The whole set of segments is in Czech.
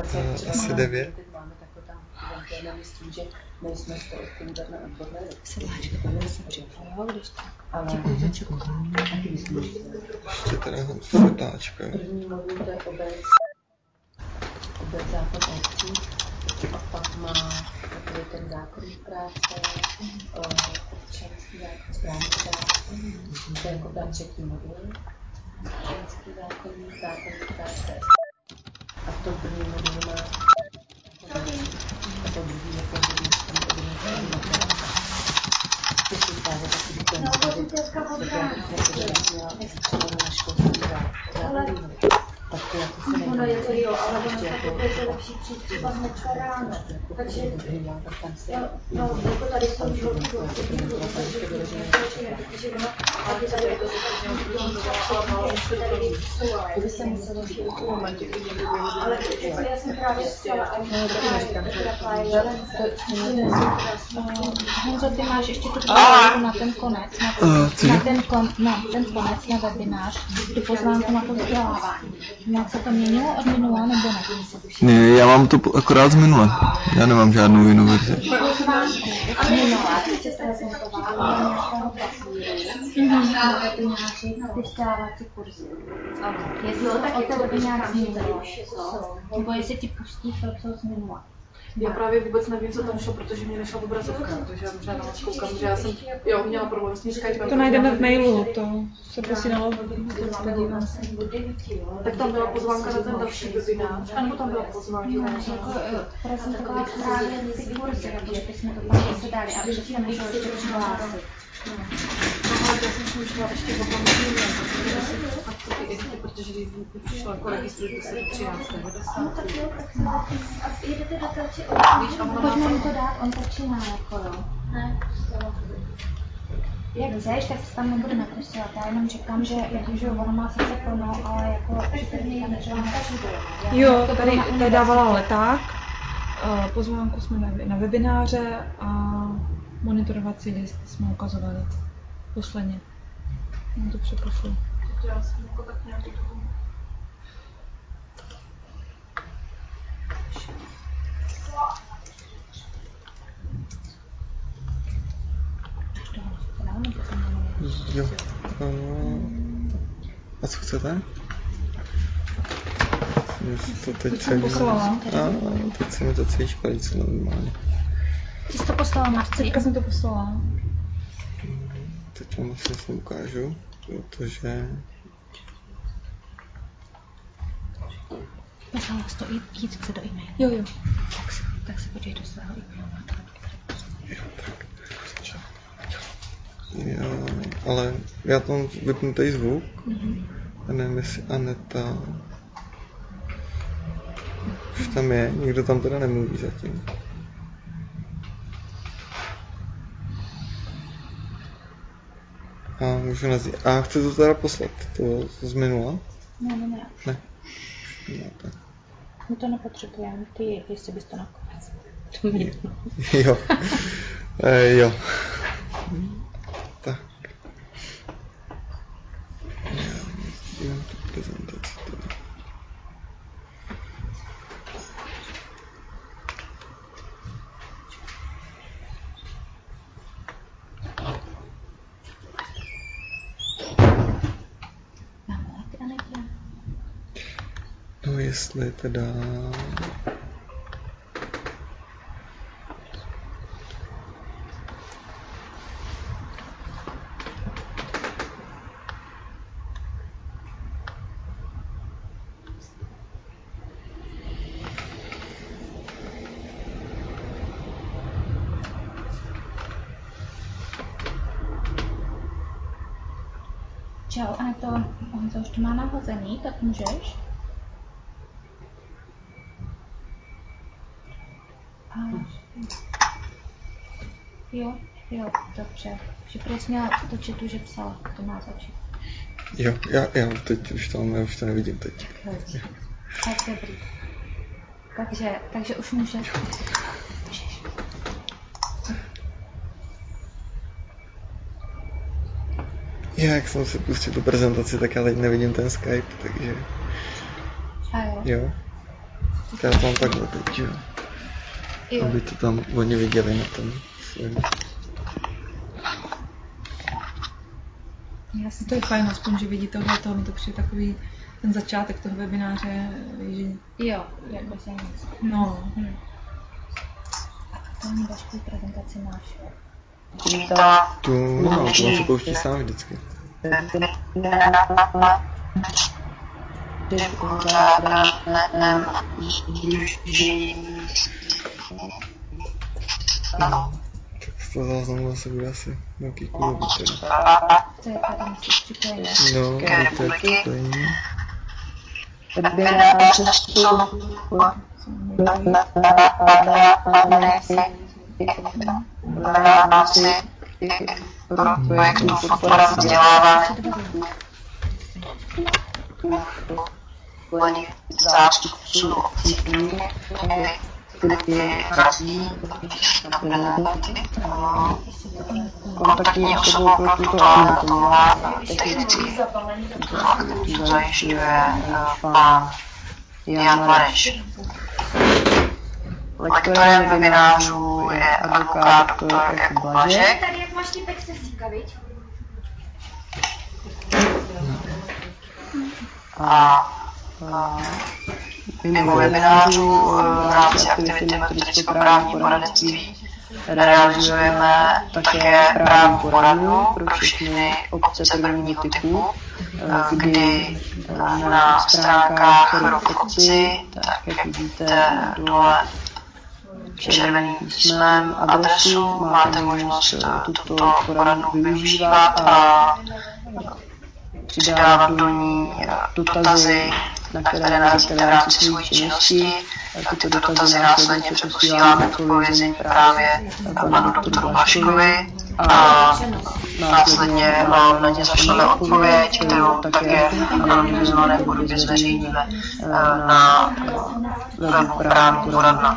Asi 9. Sedláčka, to se připravilo, když tak. Ještě teda sedláčka. Obec zákon o obcích, a pak má takový ten zákonník práce, občanský zákon, správní práce, to je jako ten třetí modul, občanský zákonník práce. A v tom prvním modulu má a to druhý je to si stále taky výkon, tak jako se Ono je to jo, ale ono jako je lepší přijít třeba hned ráno. Takže no, jako tady jsou velký takže ono, aby tady jako kdyby se muselo říct v momentě, kdy někdo bylo, ale já jsem právě chtěla, a Honzo, ty máš ještě tu na ten konec, na ten konec, na webinář, tu pozvánku na to vzdělávání. Jak se to měnilo od minula, nebo ne? Ne, já mám to akorát z minule. Já nemám žádnou jinou verzi. Pozvánku od minula, ty se prezentovala na nějakého papíru, na webináři, na ty vzdělávací kurzy. Jestli to o té webinář změnilo, nebo jestli ti pustí to, co z minula. Já právě vůbec nevím, co tam šlo, protože mě nešla obrazovka, takže já možná na vás koukám, že já jsem měla problém s tím Skypem. To najdeme v mailu, to se posílalo, podívám se. Tak tam byla pozvánka na ten další webinář, anebo tam byla pozvánka? Prezentovat právě ty kurzy, protože jsme to tam zase dali, aby se můžou ještě přihlásit. Ale já jsem si myšlela ještě o tom protože přišlo jako registrujte se do 13. no tak jo, tak se jedete do toho, Pojďme mu to dát, on začíná jako jo. Ne, Jak chceš, tak se tam nebudu napisovat. Já jenom říkám, že ono má sice plno, ale jako, že tady tam třeba nepřijde. Jo, tady dávala leták, pozvánku jsme na webináře a monitorovací list jsme ukazovali posledně. Mám to přepošlu. Já jsem jako tak nějakou dobu. Jo. A co chcete? To teď se mi to celý špalí, co normálně. Ty jsi to poslala Marci? Teďka jsem to poslala. Teď vám vlastně se ukážu, protože... Poslala jsi to jít chce do e-mailu. Jo. Tak se podívej do svého e-mailu. Jo, tak. Jo, ale já tam vypnu tady zvuk a nevím, jestli Aneta už tam je, nikdo tam teda nemluví zatím. A můžu nazít. A chci to teda poslat, to z minula? Ne. Ne. Máte. My to nepotřebujeme, ty, jestli bys to nakonec. Jo. Jo. Tak. Já tu prezentaci tady. Mám volat, Anetě? No jestli teda... Čau, Aneto, Honza už to má nahozený, tak můžeš? Jo, dobře. Že prý měl to četu, že psala, to má začít. Jo, já teď už to nevidím teď. Tak dobrý. Takže už můžeš. Jak jsem si pustil tu prezentaci, tak já teď nevidím ten Skype, takže... A jo? Jo. Já to mám takhle teď, jo. Aby to tam oni viděli na tom svým. Vlastně to je fajn, aspoň, že vidí tohle, to mi to přijde takový ten začátek toho webináře, že... Jo, jako se nic. No. A aktuální Vašku prezentaci máš? Tu nemám, to mám si pouští sám vždycky. Tak z toho záznamu zase bude asi nějaký kulový teda. To je tady myslíš připojení? No, to je připojení. Webináře jsou v rámci projektu podpora vzdělávání zástupců obcí, kdy radí kontaktní osobou pro tuto agentura technicky tu zajišťuje pán Jan Mareš. Lektorem webinářů je advokát dr. Jakub Blažek. Tady jak máš typek sesíka, viď? A mimo webinářů v rámci aktivity metodicko-právní poradenství realizujeme také právní poradnu pro všechny obce prvního typu, kdy na stránkách v obci, tak jak vidíte dole červeným písmem adresu, máte možnost tuto poradnu využívat a přidávat do ní dotazy, na které narazíte v rámci své činnosti. Tyto dotazy následně posíláme odpovězení právě panu doktoru Blažkovi a následně vám na ně zašleme odpověď, kterou také anonymizované podobě zveřejníme na webu právní poradna.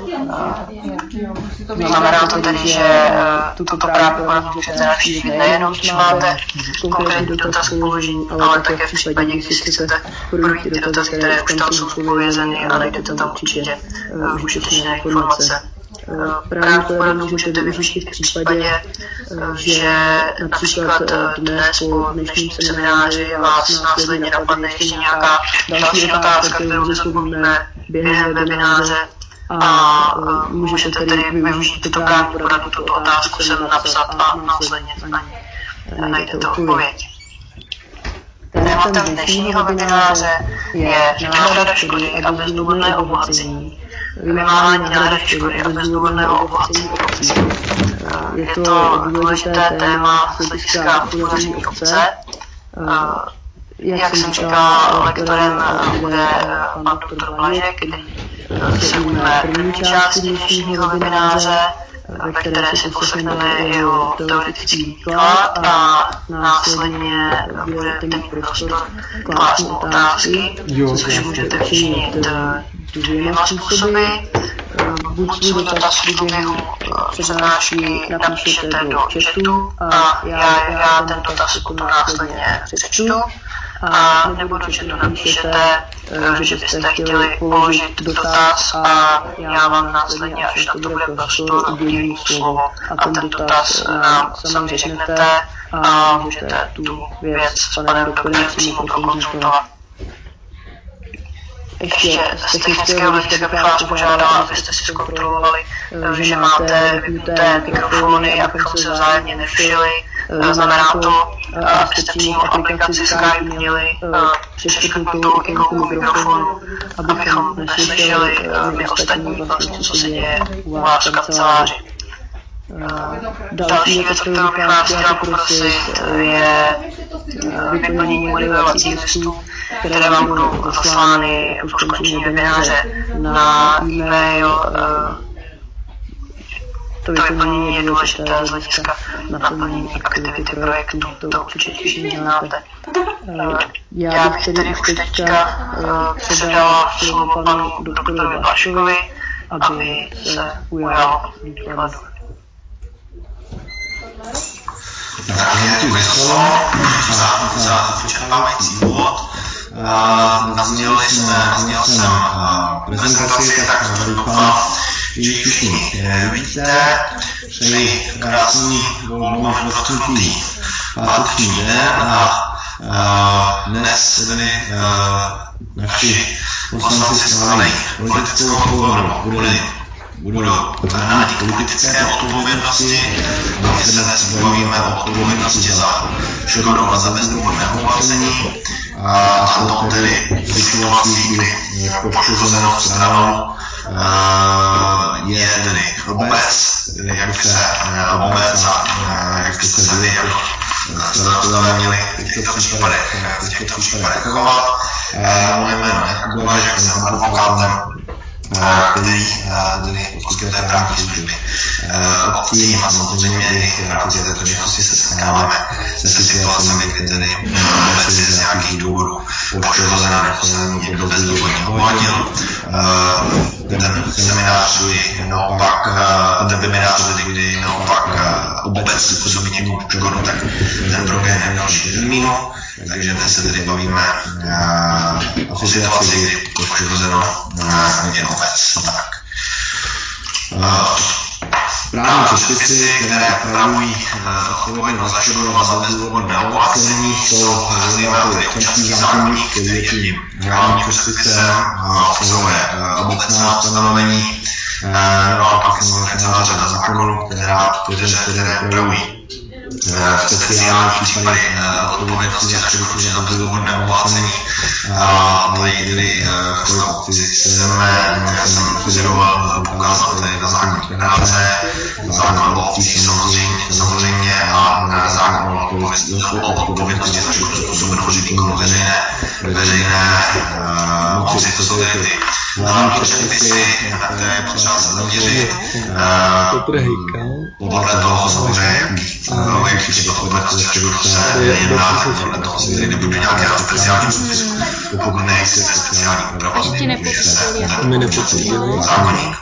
Znamená to tedy, že tuto právní poradnu můžete navštívit nejenom, když máte konkrétní dotaz položený, ale také v případě, kdy si chcete projít ty dotazy, které už tam jsou zodpovězeny a najdete tam určitě užitečné informace. Právní poradnu můžete využít i v případě, že například dnes po dnešním semináři vás následně napadne ještě nějaká další otázka, kterou zodpovíme během webináře a můžete tedy využít tuto právní poradnu, tuto otázku sem napsat a následně najdete odpověď. Tématem dnešního webináře je náhrada škody a bezdůvodné obohacení. Vymáhání náhrady škody a bezdůvodné obohacení obcí. Je to důležité téma z hlediska hospodaření obce. Jak jsem říkala, lektorem bude pan doktor Blažek, který se ujme první části dnešního webináře, ve které si poslechneme jeho teoretický výklad a následně budete mít prostor klást otázky, což můžete učinit dvěma způsoby. Buď svůj dotaz v průběhu přednášky napíšete do chatu a já ten dotaz potom následně přečtu, a nebo do chatu napíšete, že byste chtěli položit dotaz a já vám následně, až na to bude prostor, udělím slovo a ten dotaz nám sami řeknete a můžete tu věc s panem doktorem přímo prokonzultovat. Ještě z technického hlediska bych vás požádala, abyste si zkontrolovali, že máte vypnuté mikrofony, abychom se vzájemně nerušili. Znamená to, abyste přímo v aplikaci Skype měli přeškrtnutou ikonku mikrofonu, abychom neslyšeli my ostatní vlastně, co se děje u vás v kanceláři. Další věc, kterou bych vás chtěla poprosit, je vyplnění motivovacích listů, které vám budou zaslány po skončení webináře na e-mail. To vyplnění je důležité z hlediska naplnění aktivity projektu, to určitě všichni znáte. Já bych tedy už teďka předala slovo panu doktoru Blažkovi, aby se ujal výkladu. Tak děkuji za slovo za očekávající úvod. Nazněl jsem prezentaci, tak doufám, že ji všichni vidíte. Přeji krásný volnou rozhodnutý páteční den a dnes tedy naši poslanci schválí politickou odpovědnost. Budou rádi politické odpovědnosti, my se dnes bavíme o odpovědnosti za škodu a za bezdůvodné oblacení a to tedy v situacích, kdy poškozenou stranou je tedy obec, jak by se obec a jak by se vy jako starostové měli v těchto případech chovat. Moje jméno je Jakub Blažek, jsem advokátem, který tedy poskytuje právní služby obcím a samozřejmě i Piráti této městě se setkáváme se situacemi, kdy tedy obec je z nějakých důvodů poškozená nebo bezdůvodně obohatil. Ten seminář, kdy naopak, ten webinář, kdy naopak obec způsobí tím škodu, tak ten proběhne v dalším termínu. Takže dnes se tedy bavíme o situaci, kdy poškozeno je obec. Tak. Právní předpisy, které upravují odpovědnost za škodu a za bezdůvodné obohacení, jsou zejména tedy občanský zákoník, který je tím hlavním předpisem, obsahuje obecná ustanovení, no a pak samozřejmě celá řada zákonů, které upravují speciální případy odpovědnosti za škodu za bezdůvodné obohacení. Mají tedy v té akci silné, jsem vyžadoval ukázat tady na zákonní práce, zákon o obcích samozřejmě a zákon o odpovědnosti za škodu způsobenou výkonu veřejné moci. To jsou ty hlavní předpisy, na které je potřeba se zaměřit. Podle toho samozřejmě v jakých případech odpovědnosti za škodu se jedná, podle toho si tedy nebudu nějakého speciálního předpisu, pokud nejsou speciální úprava, že se zákonník.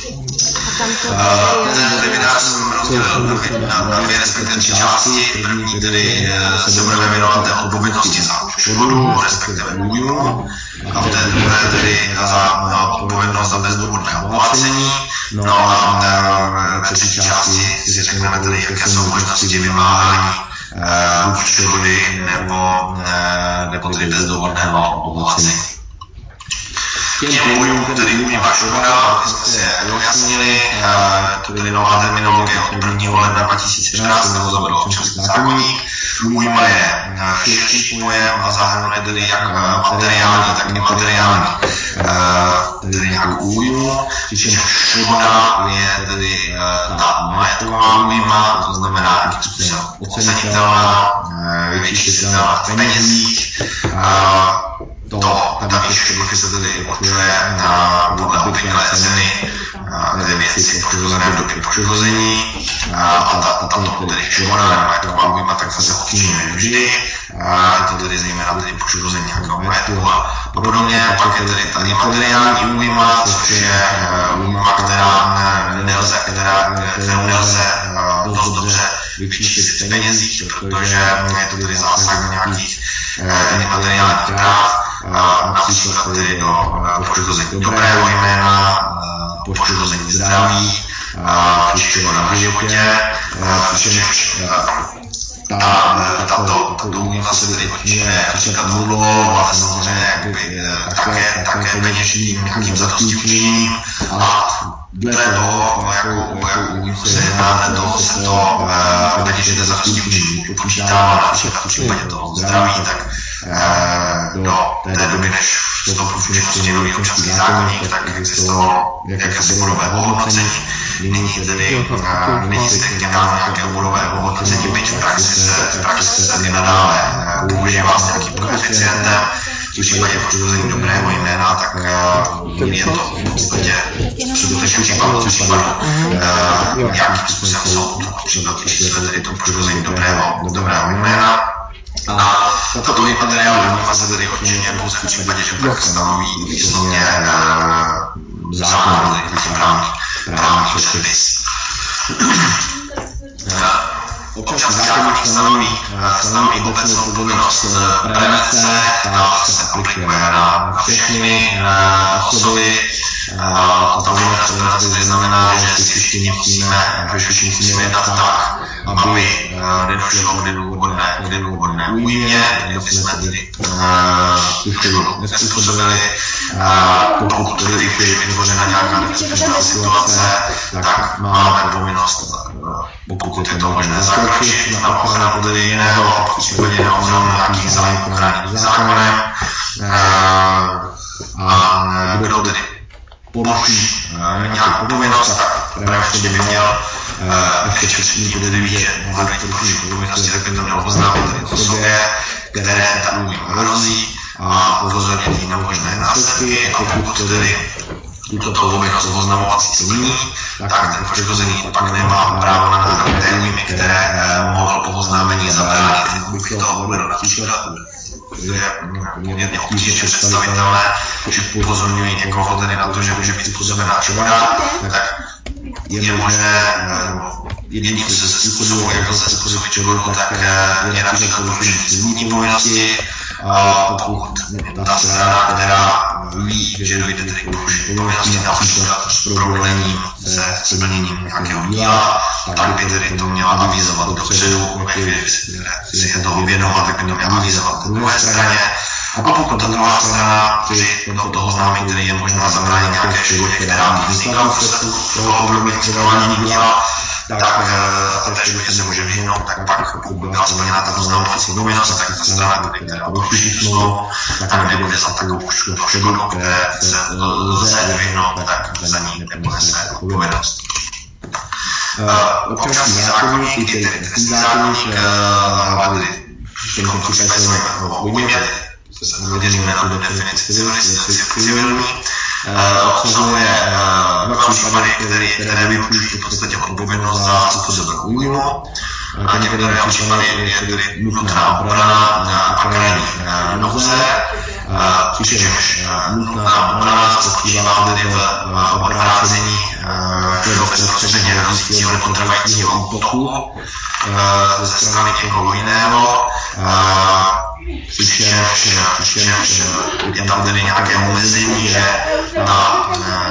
Ten webinář jsem rozdělil na dvě, respektive tři části. První tedy se budeme věnovat té odpovědnosti za škodu, respektive újmu. A v té druhé tedy za odpovědnost za bezdůvodné obohacení. No a ve třetí části si řekneme tedy, jaké jsou možnosti vymáhání buď škody nebo tedy bezdůvodného obohacení. Těm pojmům tedy újma škoda, aby jsme si je ujasnili, tedy nová terminologie od 1. ledna 2014 nebo zavedl občanský zákoník. Újma je širší pojem a zahrnuje tedy jak materiální, tak nemateriální tedy nějakou újmu, přičemž škoda je tedy ta majetková újma, to znamená nějakým způsobem ocenitelná, vyčíslitelná v penězích. Ta výše škody se tedy určuje podle obvyklé ceny věci poškozené v době poškození a tato tedy škoda nebo majetková újma tak se odčíňuje vždy. Je to tedy zejména tedy poškození nějakého majetku a podobně. Pak je tedy ta nemateriální újma, což je újma, kterou nelze dost dobře vyčíslit v penězích, protože je to tedy zásah do nějakých nemateriálních práv, například tedy do poškození dobrého jména, poškození zdraví, či škoda na životě, přičemž tato újma se tedy odčíňuje před omluvou a samozřejmě také peněžním nějakým zabezpečením a dle toho, jakou újmu se jedná, toho se to peněžní zabezpečení počítá například v případě toho zdraví, tak do té doby, než vstoupil v účinnosti nový občanský zákoník, tak existovalo jakési bodové hodnocení. Nyní tedy než dělá nějaké bodové hodnocení, byť v praxi se nenadále používá s nějakým koeficientem. V případě poškození dobrého jména, tak je to v podstatě případu nějakým způsobem soud odpisuje tedy to poškození dobrého jména. A tato nemateriální újma se tedy odčiňuje pouze v případě, že tak stanoví výslovně zákon, tedy právní předpis. občanský zákoník stanoví obecnou povinnost prevence, ta se aplikuje na všechny osoby. Ta povinnost prevence znamená, že všichni musíme jednat tak, aby nedošlo k nedůvodné újmě, aby jsme tedy tu škodu nezpůsobili. Pokud tedy už je vytvořena nějaká bezpečná situace, tak máme povinnost, pokud je to možné, zakročit na ochranu podle jiného, v případě na nějaký zákonný zákonem. A kdo tedy poruší nějakou povinnost, tak prevence by měl ještě přesně tedy, že má být porušení povinnosti, aby to měl oznámit tedy osobě, které se újma hrozí a upozornit na možné následky. A pokud tedy tuto povinnost oznamovat splní, tak ten poškozený pak nemá právo na té újmy, které mohou to oznámení zabránit. Bych to uvedl například, je poměrně obtížně představitelné, když upozorňují někoho tedy na to, že může být způsobená škoda, tak je možné, jedním ze způsobů, jak zase způsobit škodu, tak je například porušení smluvní povinnosti, pokud ta strana, která ví, že dojde tedy k porušení povinnosti, například problémení se splněním nějakého díla, tak by tedy to měla avizovat dopředu, si toho věnovat, tak by měla avizovat druhé straně. A pokud ta druhá strana při tomto oznámení tedy je možná zabránit nějaké škodě, která vznikla v důsledku toho problému provádění díla, tak té škody se nemůže vyhnout, tak pak pokud byla splněna ta oznamovací povinnost, tak ta strana, která poruší smlouvu, tak nebude za takovou škodu, které se lze vyhnout, tak za ní neponese odpovědnost. Občanský zákoník i tedy trestní zákoník, tedy v tomto případě se ujmě, se zaměříme na tu definici civilní, obsahuje dva případy, které vylučují v podstatě odpovědnost za způsobenou újmu. Ten jeden případ je tedy nutná obrana a krajní nouze, přičemž nutná obrana spočívá tedy v obrácení bezprostředně hrozícího nebo trvajícího útoku ze strany někoho jiného, přičemž je tam tedy nějaké omezení, že ta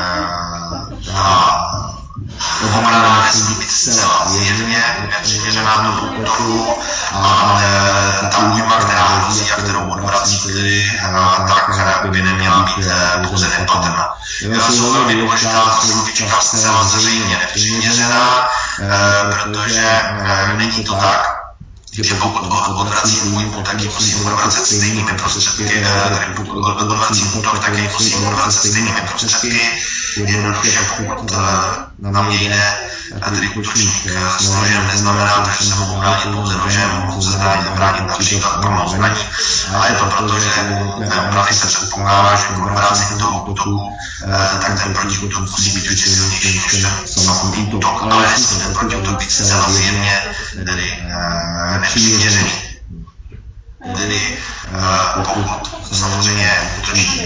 obrana musí být zcela zjevně nepřiměřená tomu útoku a ta újma, která hrozí a kterou odvrací tedy, tak by neměla být pouze nefatálna. Jsou velmi důležitá svůj čas zcela zřejmě nepřiměřená, protože není to tak, že pokud odvrací újmu, tak musím odvracet stejnými prostředky, pokud odvracím útok, tak musím odvracet stejnými prostředky. Jednoduše, pokud na mě jde tedy útočník s nožem, neznamená to, že jsem ho bránil pouze nožem, mohu se bránit například dvěma zbraní, a je to proto, že obrany se předpokládá, že po odvrácení toho útoku, tak ten protiútok musí být silnější než ten samotný útok. Ale musí ten protiútok být zcela zjevně, tedy nepřiměřený. Tedy pokud samozřejmě útočí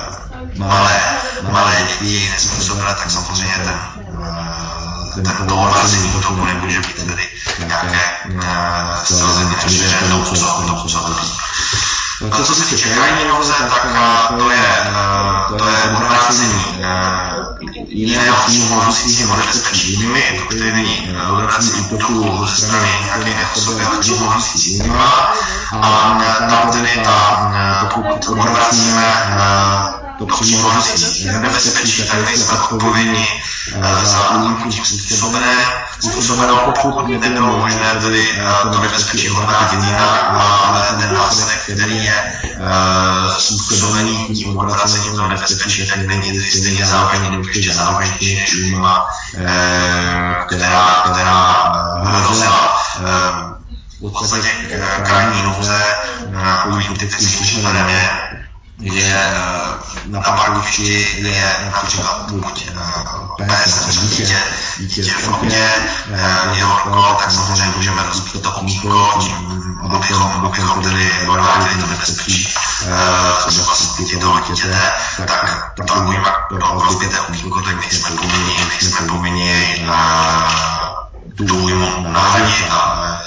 malé děti, nechci to zabrat, tak samozřejmě ten odvracení útoku nemůže být tedy nějaké zcela zjevně nepřiměřené, co zahodí. Co se týče krajní nouze, tak to je odvrácení jiného přímo hrozícího nebezpečí jinými, to není odvracení útoku ze strany nějaké osoby přímo hrozící jinýma. A tam tedy pokud odvracíme to přímo hrozící nebezpečí, tak nejsme odpovědní za újmu způsobené, pokud nebude možné tedy to nebezpečí odvrátit jinak, ale ten následek, který je způsobený tím odvracením toho nebezpečí, tak není stejný zároveň než zároveň újma, která hrozila. V podstatě krajní nouze takovým typickým příkladem je na parkovišti je například buď pes nebo dítě v autě, jeho kolo, tak samozřejmě můžeme rozbít to pomíko, abychom podali vrátili nebezpečí třeba zpětě toho dítěte, tak ta újma pro rozbitě toho pomíko, tak už jsme povinni tu újmu nahradit a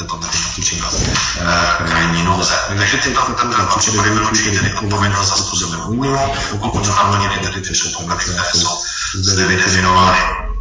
příčin krajní nouze. Takže tyto případy vylučují tedy odpovědnost za způsobenou újmu, pokud naplně tedy ty předpoklady, které jsou zde definovány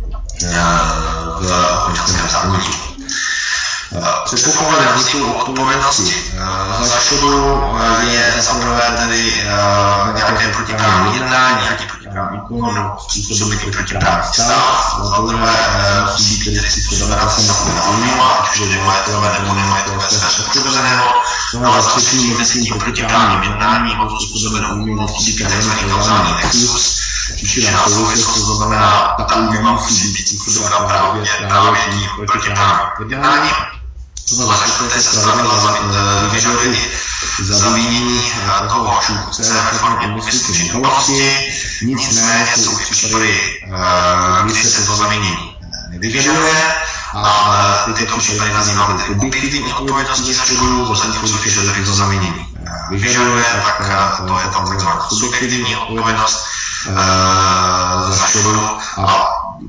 v občanském zákoníku. Předpoklad vzniku odpovědnosti za škodu je zaprvé tedy nějaké protiprávní jednání, nějaký protiprávní úkon nebo způsobený protiprávní stav. Za druhé musí být tedy způsobená samotná újma, ať už je majetkové nebo nemajetkové sféře poškozeného. No a za třetí mezi tím protiprávním jednáním o způsobenou újmu musí být takzvaný kauzální nexus, příčina souvislost, to znamená, ta újma musí být způsobena právě tím protiprávním jednáním. No, zase se pravidla vyžaduje i zavinění toho šůdce nechodného úmyslu k nedbalosti, nicméně jsou i případy, kdy se to zavinění nevyžaduje a tyto případy nazýváme tedy objektivní odpovědností za škodu, zatímco když se to zavinění vyžaduje, tak to je takzvaná subjektivní odpovědnost za škodu a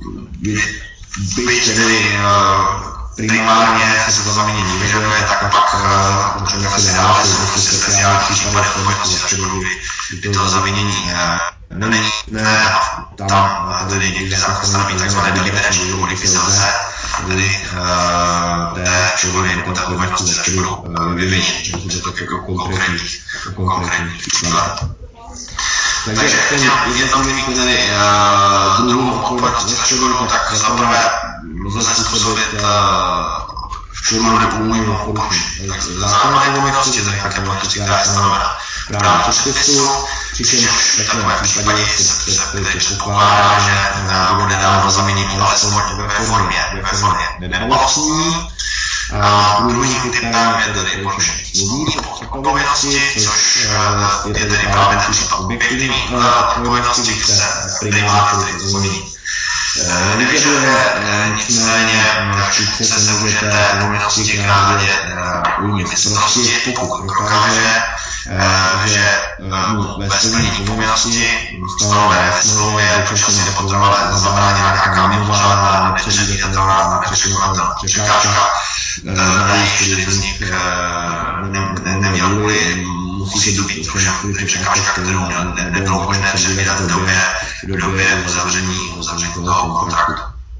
byť tedy primárně se to zavinění vyžaduje, tak pak můžeme si dávat prostě speciální případy odpovědnosti za škodu, kdy to zavinění není, tam tedy někdy zákon takzvané deliberační důvod, kdy se lze tedy té škody nebo té odpovědnosti za škodu vyvinit, že to je tak jako konkrétních příkladů. Takže ten jednotlivý tedy druhou odpovědnost za škodu, tak zaprvé lze způsobit škodu nebo újmu porušení zákonné povinnosti, tedy také povinnosti, která je stanovena právě předpisu, přičemž v takovém případě se předpokládá, že bude dáno zavinění alespoň ve formě nedbalostní. Druhým kritériem je tedy porušení smluvní odpovědnosti, což je tedy právě ten případ objektivní odpovědnosti, když se primárně tedy zavinění nevyžaduje, nicméně štíce se může té povinnosti, která bude újmy zprostit, pokud prokáže, že mu ve splnění povinnosti stanovené smlouvě dočasně neprováděla nějaká mimořádná, nepředvídatelná, nepřekonatelná překážka, navíc, když z nich neměl vůli, musí to být ovšem překážka, kterou nebylo možné předvídat v době uzavření toho kontraktu.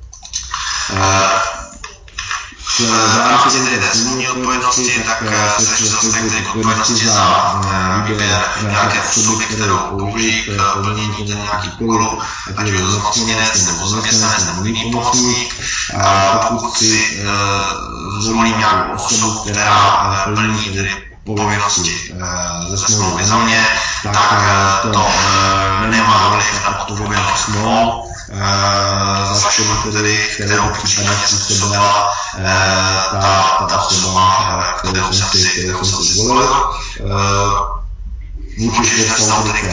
V rámci té smluvní odpovědnosti tak se představují odpovědnosti za výběr nějaké osoby, kterou použijí k plnění nějakých úkolů, ať je zmocněnec nebo zaměstnanec nebo jiný pomocník. Pokud si zvolí nějakou osobu, která plní tedy povinnosti ze smlouvy za mě, tak to nemá vliv na odpovědnost smlouv za škodu, tedy, kterou by případně způsobila ta osoba, kterou jsem si zvolil. Vůči představu tedy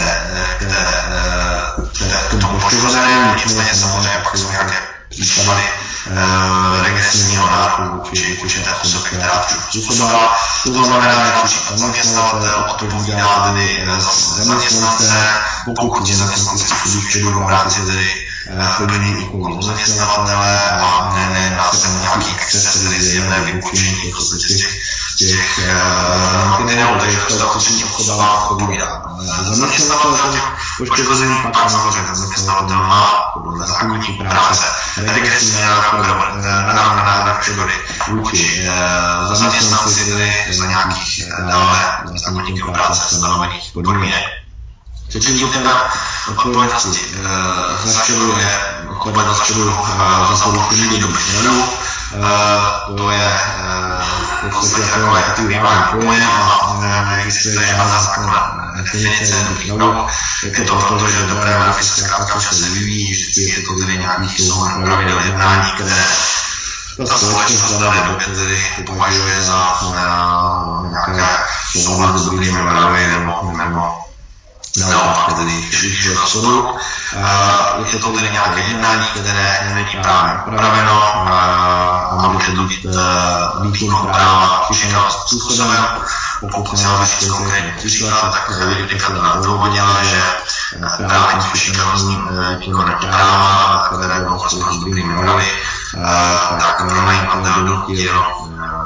k tomu poškozenému, nicméně samozřejmě pak jsou nějaké případy regresivního nároku vůči té osoby, která to způsobila. To znamená, že případ zaměstnavatele odpovídá tedy zaměstnance, pokud zaměstnanci způsobí škodu v rámci tedy plnění úkolů zaměstnavatele a ne nějaký exces, tedy zjevné vypuštění těch mantinelů, takže v tom případě osoba odpovídá zaměstnavatele poškozeným, pak samozřejmě zaměstnavatel má podle zákoníku práce regresivní nárok škody vůči zaměstnanci, tedy za nějakých dále zákoníkem práce stanovených podmínek. Třetím typem odpovědnosti za škodu je odpovědnost za škodu za porušení dobrých zranů. To je v podstatě takový vážný pojem a existuje žádná zákonná definice dobrých zranů. Je to proto, že dobré rady se zkrátka často vyvíjí, vždycky je to tedy nějaký souhon pravidel jednání, které ta společnost v dané době tedy považuje za nějaké souhony s dobrými mravy nebo naopak tedy širšího rozchodu. Je to tedy nějaké jednání, které není právně upraveno a může to být výkon práva připraveným způsobem. Pokud se má být konkrétní příklad, tak judikatura dovodila, že právě tím šikanózním výkonem práva, které bylo vlastně s dobrými mravy, tak najímatel donutil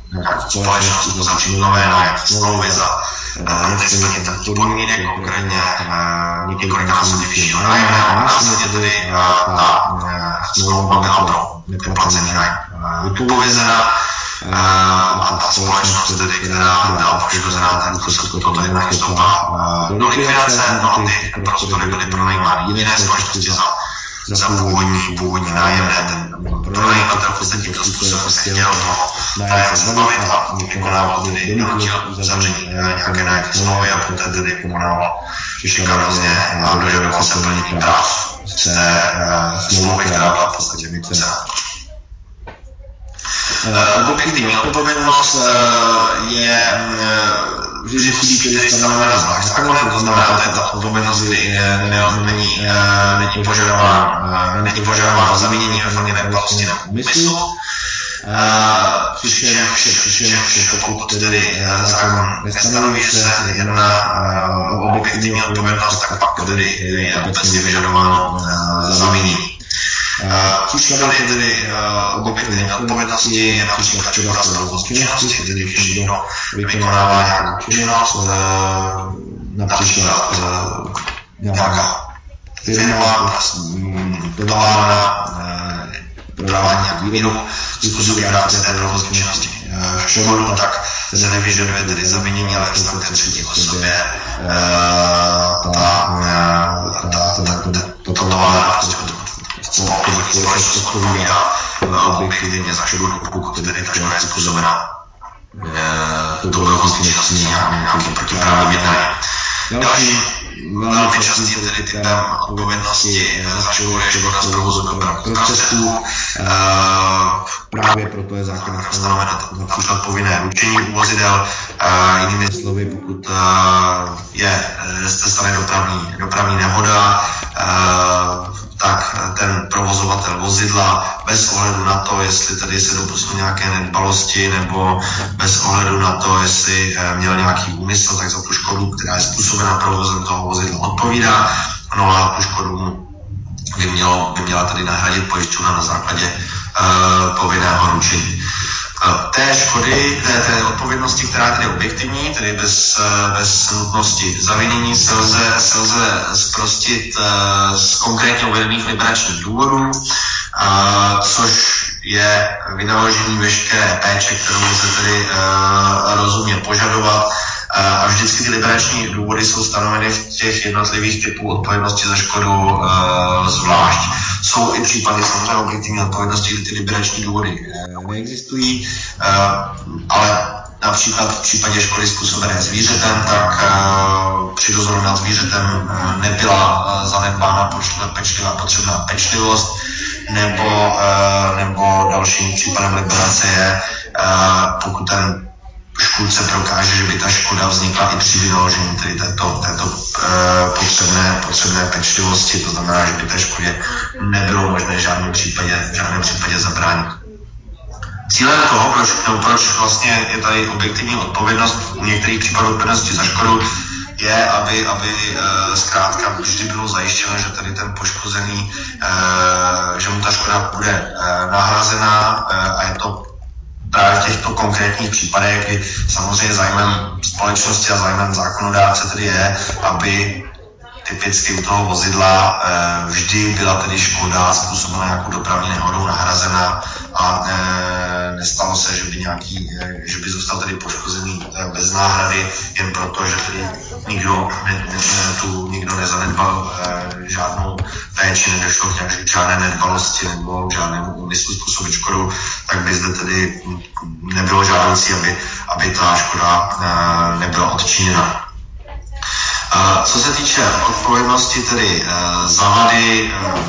nějakou společnost uzavřít nové smlouvy za nesplnění těch podmínek, konkrétně několikanásobný finanční nájem a následně tedy ta smlouva byla neplacený nájem vypovězena a ta společnost tedy, která byla poškozená, tak důsledku toho tedy nastoupila do likvidace, no a ty prostory byly pronajímány jiné společnosti za původní nájem, ten pronajímatel v podstatě způsobem se chtěl toho nájemce zbavit a vykonával tedy donutil uzavření nějaké nájemní smlouvy a poté tedy vykonával, přišla vlastně a dožadoval se plnění práv z té smlouvy, která byla v podstatě vycená. Objektivní odpovědnost je vždy musí být tedy stanovena zákonem, to znamená, že ta odpovědnost není požadována za zavinění ve nedbalosti nebo úmyslu. Přičemž pokud tedy zákon nestanoví, že se jedná o objektivní odpovědnost, tak pak tedy je obecně vyžadováno zavinění. Příklady tedy objektivní odpovědnosti je například škoda z provozní činnosti, tedy když někdo vykonává nějakou činnost, například nějaká firma, továrna, prodává nějakou výrobu, způsobí v rámci té provozní činnosti škodu, tak se nevyžaduje tedy zavinění, ale v té třetí osobě ta továrna společnost odpovídá objektivně za škodu, pokud tedy ta škoda je způsobena tou provozní činností nějakým protiprávním jednáním. Dalším velmi častým tedy typem odpovědnosti za škodu je škoda z provozu dopravních prostředků. Právě proto je zákonem stanoveno například povinné ručení u vozidel. Jinými slovy, pokud se stane dopravní nehoda, tak ten provozovatel vozidla bez ohledu na to, jestli tedy se dopustil nějaké nedbalosti nebo bez ohledu na to, jestli měl nějaký úmysl, tak za tu škodu, která je způsobena provozem toho vozidla, odpovídá. No a tu škodu by měla tedy nahradit pojišťovna na základě povinného ručení. Té škody, té odpovědnosti, která je tedy objektivní, tedy bez nutnosti zavinění, se lze zprostit z konkrétně uvedených liberačních důvodů, což je vynaložení veškeré péče, kterou lze tedy rozumně požadovat. A vždycky ty liberační důvody jsou stanoveny v těch jednotlivých typů odpovědnosti za škodu zvlášť. Jsou i případy samozřejmě objektivní odpovědnosti, kdy ty liberační důvody neexistují, ale například v případě škody způsobené zvířetem, tak při dozoru nad zvířetem nebyla zanedbána pečlivá potřebná pečlivost, nebo dalším případem liberace je, pokud ten škůdce prokáže, že by ta škoda vznikla i při vynaložení tedy této potřebné pečlivosti, to znamená, že by té škodě nebylo možné v žádném případě zabránit. Cílem toho, proč vlastně je tady objektivní odpovědnost u některých případů odpovědnosti za škodu, je, aby zkrátka vždy bylo zajištěno, že tady ten poškozený, že mu ta škoda bude nahrazená a je to právě v těchto konkrétních případech, kdy samozřejmě zájmem společnosti a zájmem zákonodárce tedy je, aby typicky u toho vozidla vždy byla tedy škoda způsobená nějakou dopravní nehodou nahrazena a nestalo se, že by zůstal tedy poškozený bez náhrady, jen proto, že tedy nikdo nezanedbal žádnou péči, nedošlo k žádné nedbalosti nebo k žádnému úmyslu způsobit škodu, tak by zde tedy nebylo žádoucí, aby ta škoda nebyla odčiněna. Co se týče odpovědnosti tedy za vady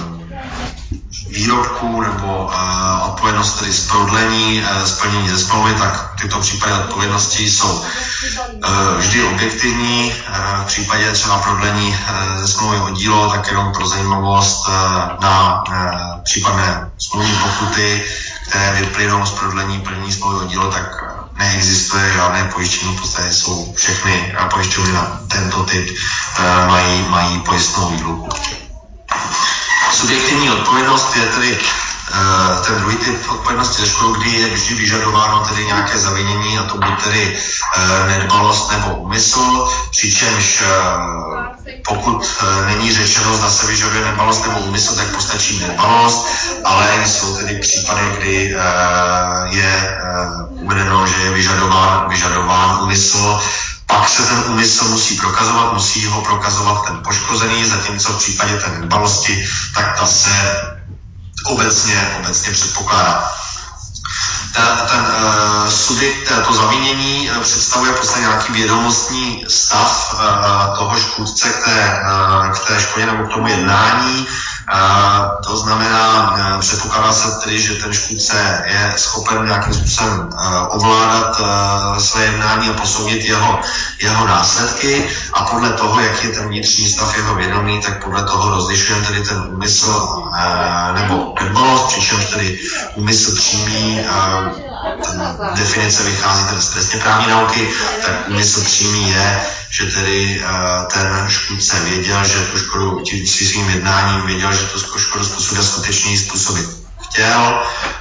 výrobků nebo odpovědnost tedy z prodlení, splnění ze smlouvy, tak tyto případy odpovědnosti jsou vždy objektivní. V případě třeba prodlení ze smlouvy o dílo, tak jenom pro zajímavost na případné smluvní pokuty, které vyplynou z prodlení plnění smlouvy o dílo, tak neexistuje žádné pojištění, v podstatě jsou všechny pojišťovny na tento typ mají pojistnou výluku. Subjektivní odpovědnost je tedy ten druhý typ odpovědnosti za škodu, kdy je vždy vyžadováno tedy nějaké zavinění, a to buď tedy nedbalost nebo úmysl, přičemž pokud není řečeno, zda se vyžaduje nedbalost nebo úmysl, tak postačí nedbalost, ale jsou tedy případy, kdy je uvedeno, že je vyžadován úmysl. Pak se ten úmysl musí ho prokazovat ten poškozený, zatímco v případě té nedbalosti, tak ta se obecně předpokládá. Ten subjekt, to zavinění představuje v podstatě nějaký vědomostní stav toho škůdce k té škodě nebo k tomu jednání. To znamená, předpokládá se tedy, že ten škůdce je schopen nějakým způsobem ovládat své jednání a posoudit jeho následky, a podle toho, jak je ten vnitřní stav jeho vědomí, tak podle toho rozlišujeme tedy ten úmysl nebo nedbalost, přičemž tedy úmysl přímý, definice vychází tedy z trestně právní nauky, tak úmysl přímý je, že tedy ten škůdce věděl, že tu škodu svým jednáním věděl, že tu škodu skutečně způsobit chtěl.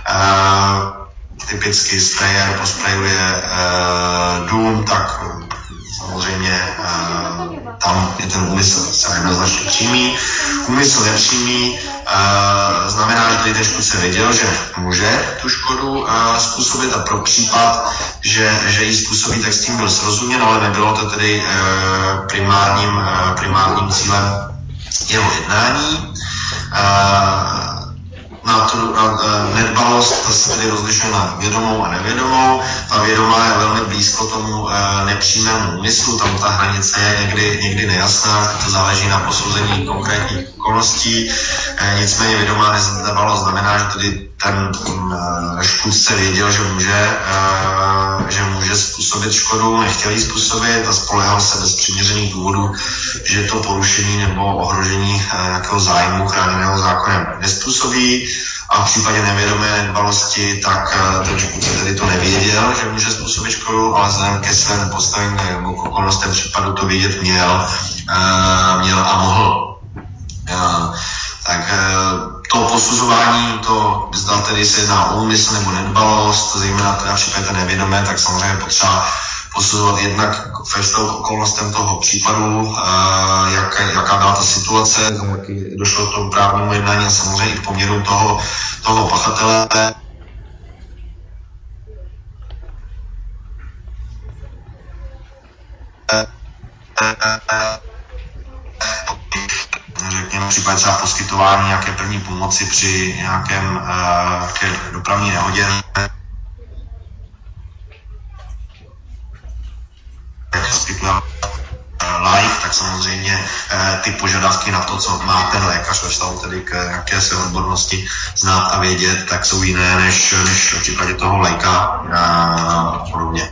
Typicky sprayer posprejuje dům, tak samozřejmě tam je ten úmysl jednoznačně přímý. Úmysl nepřímý znamená, že tady ten škůdce věděl, že může tu škodu způsobit, a pro případ, že ji způsobí, tak s tím byl srozuměn, ale nebylo to tedy primárním cílem jeho jednání. Nedbalost se tedy rozlišuje na vědomou a nevědomou. Ta vědomá je velmi blízko tomu nepřímému úmyslu, tam ta hranice je někdy nejasná, to záleží na posouzení konkrétních okolností. Nicméně vědomá nedbalost znamená, že tedy ten škůdce věděl, že může způsobit škodu, nechtěl ji způsobit a spoléhal se bez přiměřených důvodů, že to porušení nebo ohrožení nějakého zájmu chráněného zákonem nezpůsobí. A v případě nevědomé nedbalosti, tak ten škůdce tedy to nevěděl, že může způsobit škodu, ale vzhledem ke svému postavení nebo k okolnostem případu to vědět měl a mohl. Tak to posuzování, to zda tedy se jedná o úmysl nebo nedbalost, zejména teda v případě nevědomé, tak samozřejmě potřeba posuzovat jednak ve vztahu k okolnostem toho případu, jaká byla ta situace, jaký došlo k tomu právnímu jednání a samozřejmě i k poměru toho pachatele. Řekněme, v případě třeba poskytování nějaké první pomoci při nějaké dopravní nehodě, live, tak samozřejmě ty požadavky na to, co má ten lékař ve vztahu tedy k nějaké své odbornosti znát a vědět, tak jsou jiné než v případě toho léka a podobně.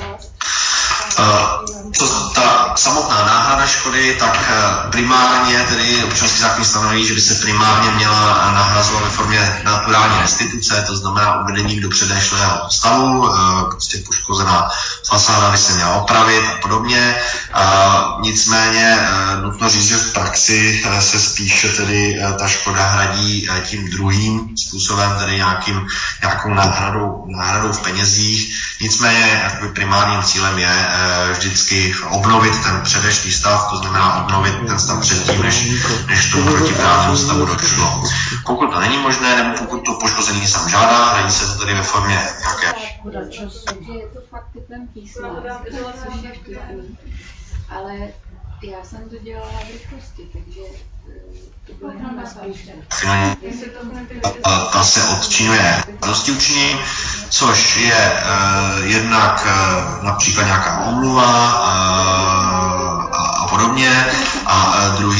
Ta samotná náhrada škody, tak primárně tedy občanský zákon stanoví, že by se primárně měla nahrazovat ve formě naturální restituce, to znamená uvedením do předešlého stavu, prostě poškozená fasáda by se měla opravit a podobně. Nicméně nutno říct, že v praxi se spíše tedy ta škoda hradí tím druhým způsobem, tedy nějakou náhradou v penězích. Nicméně primárním cílem je vždycky obnovit ten předešlý stav, to znamená obnovit ten stav předtím, než tomu protiprávnímu stavu došlo. Pokud to není možné, nebo pokud to poškozený sám žádá, hradí se to tedy ve formě nějaké. Takže je to fakt typem písma, což je vtipný, ale já jsem to dělala v rychlosti, takže to bylo jenom na spíšku. Ta se odčinuje dosti účinně, což je jednak například nějaká omluva a podobně. A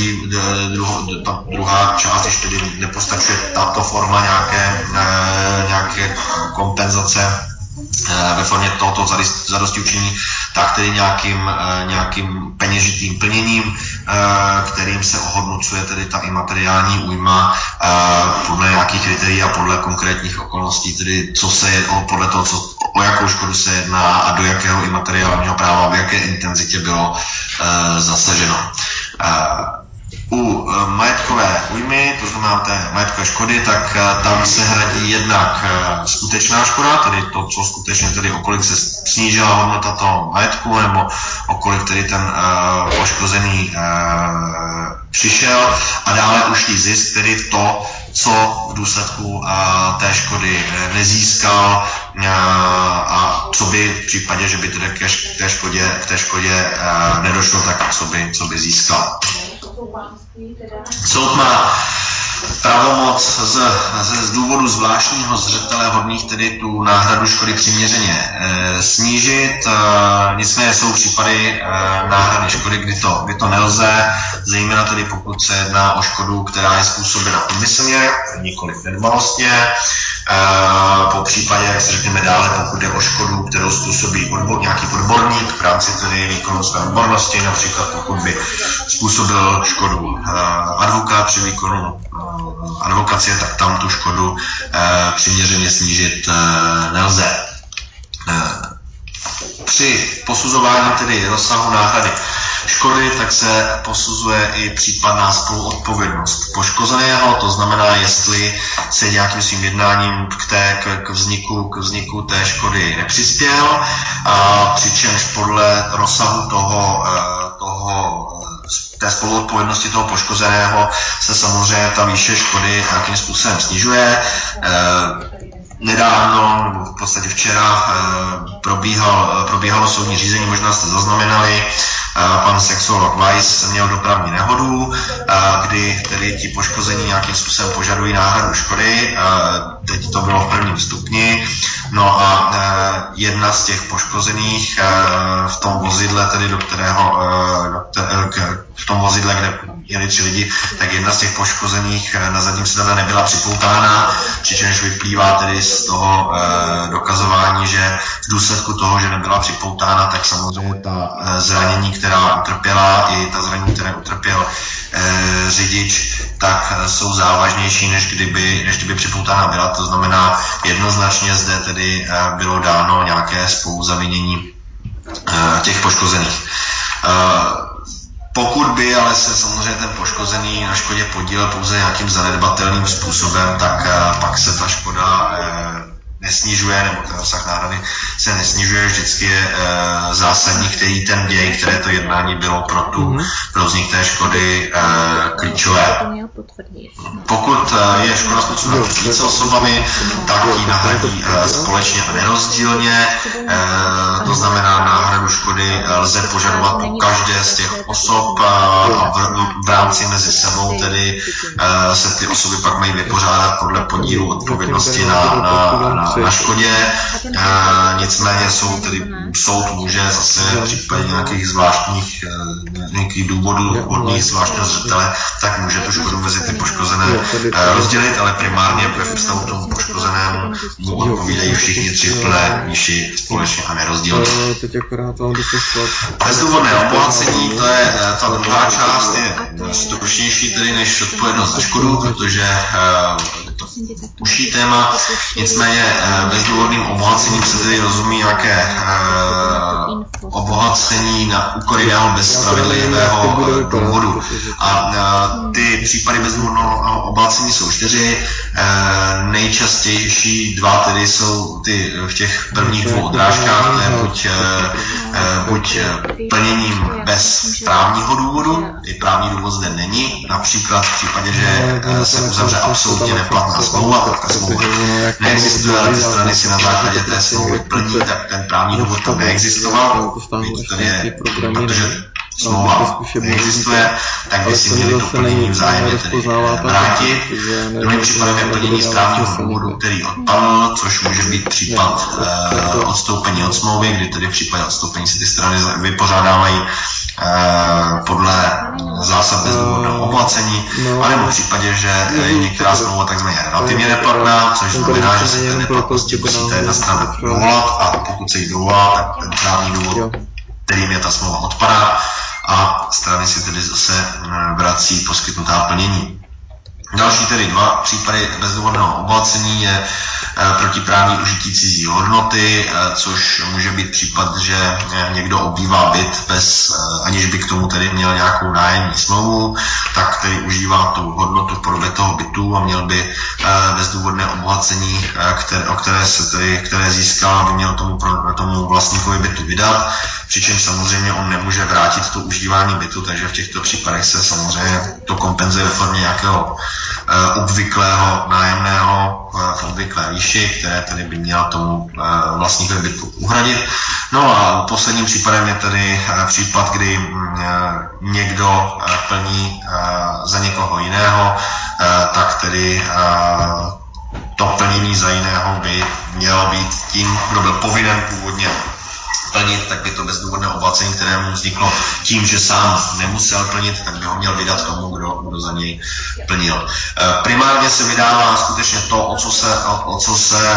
druhá část, když tedy nepostačuje tato forma nějaké kompenzace ve formě tohoto zadostiučinění, tak tedy nějakým peněžitým plněním, kterým se ohodnocuje tedy ta imateriální újma podle nějakých kritérií a podle konkrétních okolností, tedy podle toho, o jakou škodu se jedná a do jakého imateriálního práva, v jaké intenzitě bylo zasaženo. U majetkové újmy, to znamená té majetkové škody, tak tam se hradí jednak skutečná škoda, tedy to, co skutečně tedy o kolik se snížila hodnota toho majetku, nebo o kolik tedy ten poškozený přišel, a dále ušlý zisk, tedy to, co v důsledku té škody nezískal a co by v případě, že by tedy k té škodě nedošlo, tak co by získal. Soud má pravomoc z důvodu zvláštního zřetele hodných tedy tu náhradu škody přiměřeně snížit. Nicméně jsou případy náhrady škody, kdy to nelze, zejména tedy pokud se jedná o škodu, která je způsobena úmyslně, nikoliv nedbalostně. Po případě, jak se řekneme dále, pokud je o škodu, kterou způsobí nějaký odborník v rámci tedy výkonu své odbornosti, například pokud by způsobil škodu advokát při výkonu advokacie, tak tam tu škodu přiměřeně snížit nelze. Při posuzování tedy rozsahu náhrady škody, tak se posuzuje i případná spoluodpovědnost poškozeného, to znamená, jestli se nějakým svým jednáním k vzniku té škody nepřispěl, přičemž podle rozsahu té spoluodpovědnosti toho poškozeného se samozřejmě ta výše škody nějakým způsobem snižuje. Nedávno, nebo v podstatě včera, probíhalo soudní řízení, možná jste zaznamenali, pan sexuolog Weiss měl dopravní nehodu, kdy tedy ti poškození nějakým způsobem požadují náhradu škody, teď to bylo v prvním stupni, no a jedna z těch poškozených v tom vozidle, tedy v tom vozidle, kde jeli 3 lidi, tak jedna z těch poškozených na zadním sedadle nebyla připoutána, přičemž vyplývá tedy z toho dokazování, že v důsledku toho, že nebyla připoutána, tak samozřejmě ta zranění, která utrpěla, i ta zranění, které utrpěl řidič, tak jsou závažnější, než kdyby připoutána byla. To znamená, jednoznačně zde tedy bylo dáno nějaké spoluzavinění těch poškozených. Pokud by ale se samozřejmě ten poškozený na škodě podílel pouze nějakým zanedbatelným způsobem, tak pak se ta škoda nesnižuje, nebo ten rozsah náhrady se nesnižuje, vždycky je zásadní, který ten děj, které to jednání bylo pro vznik té škody klíčové. Pokud je škoda způsobena více osobami, tak ji nahradí společně a nerozdílně, to znamená, náhradu škody lze požadovat po každé z těch osob a v rámci mezi sebou tedy se ty osoby pak mají vypořádat podle podílu odpovědnosti na škodě. Nicméně soud může zase v případě nějakých zvláštních nějakých důvodů hodných zvláštního zřetele, tak může tu škodu mezi ty poškozené rozdělit, ale primárně ve vztahu k tomu poškozenému mu odpovídají všichni 3 plné výši společně a nerozdílně. Bezdůvodné obohacení, to je ta druhá část, je stručnější tedy než odpovědnost za škodu, protože je to užší téma. Nicméně bezdůvodným obohacením se tedy rozumí nějaké obohacení na úkor jiného bez spravedlivého důvodu. A ty případy bezdůvodného obohacení jsou 4. Nejčastější 2 tedy jsou ty v těch prvních 2 odrážkách, to je buď plněním bez právního důvodu, i právní důvod zde není, například v případě, že se uzavře absolutně neplatná smlouva, tak ta smlouva neexistuje, ale ty strany si na základě té smlouvy plní, tak ten právní důvod tam neexistoval, protože smlouva neexistuje, tak by si měli to plnění vzájemně tedy vrátit. Druhým případem je plnění správního důvodu, který odpadl, což může být případ odstoupení od smlouvy, kdy tedy v případě odstoupení se ty strany vypořádávají podle zásad bezdůvodného obohacení, anebo v případě, že je některá smlouva takzvaně relativně neplatná, což znamená, že se té neplatnosti musí ta jedna strana dovolat, a pokud se jí dovolá, tak ten právní důvod, kterým je ta smlouva, odpadá a strany si tedy zase vrací poskytnutá plnění. Další tedy 2 případy bezdůvodného obohacení je protiprávní užití cizí hodnoty, což může být případ, že někdo obývá byt aniž by k tomu tedy měl nějakou nájemní smlouvu, tak tedy užívá tu hodnotu v podobě toho bytu a měl by bezdůvodné obohacení, které získal, by měl tomu vlastníkovi bytu vydat, přičemž samozřejmě on nemůže vrátit to užívání bytu, takže v těchto případech se samozřejmě to kompenzuje ve formě nějakého obvyklého nájemného v obvyklé výši, které tedy by měl tomu vlastníkovi bytu uhradit. No a posledním případem je tedy případ, kdy někdo plní za někoho jiného, tak tedy to plnění za jiného by mělo být tím, kdo byl povinen původně plnit, tak by to bezdůvodné obohacení, kterému vzniklo tím, že sám nemusel plnit, tak by ho měl vydat tomu, kdo za něj plnil. Primárně se vydává skutečně to, o co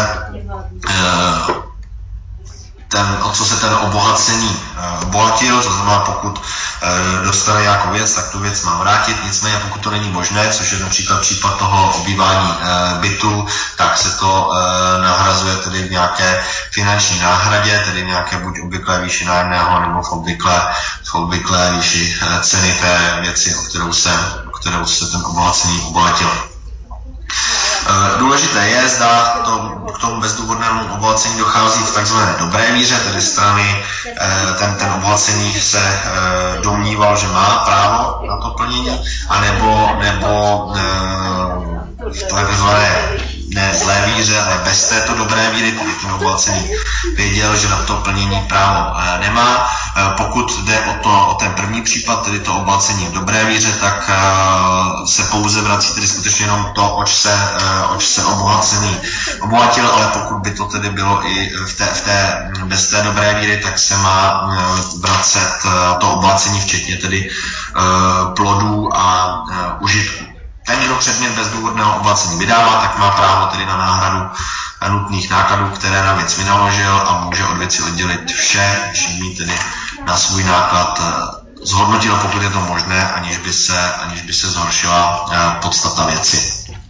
se ten obohacení obohatil, to znamená, pokud dostane nějakou věc, tak tu věc má vrátit, nicméně pokud to není možné, což je například případ toho obývání bytu, tak se to nahrazuje tedy v nějaké finanční náhradě, tedy nějaké buď obvyklé výši nájemného, nebo v obvyklé výši ceny té věci, o kterou se ten obohacení obohatil. Důležité je, zda k tomu bezdůvodnému obohacení dochází v takzvané dobré víře, tedy strany ten obohacení se domníval, že má právo na to plnění, nebo v takzvané ne zlé víře, ale bez této dobré víry, tedy ten obohacený věděl, že na to plnění právo nemá. Pokud jde o ten první případ, tedy to obohacení v dobré víře, tak se pouze vrací tedy skutečně jenom to, oč se obohacený obohatil, ale pokud by to tedy bylo i bez té dobré víry, tak se má vracet to obohacení, včetně tedy plodů a užitku. Ten, kdo předmět bezdůvodného obohacení vydává, tak má právo tedy na náhradu nutných nákladů, které na věc vynaložil, a může od věci oddělit vše, když jí tedy na svůj náklad zhodnotil, pokud je to možné, aniž by se zhoršila podstata věci.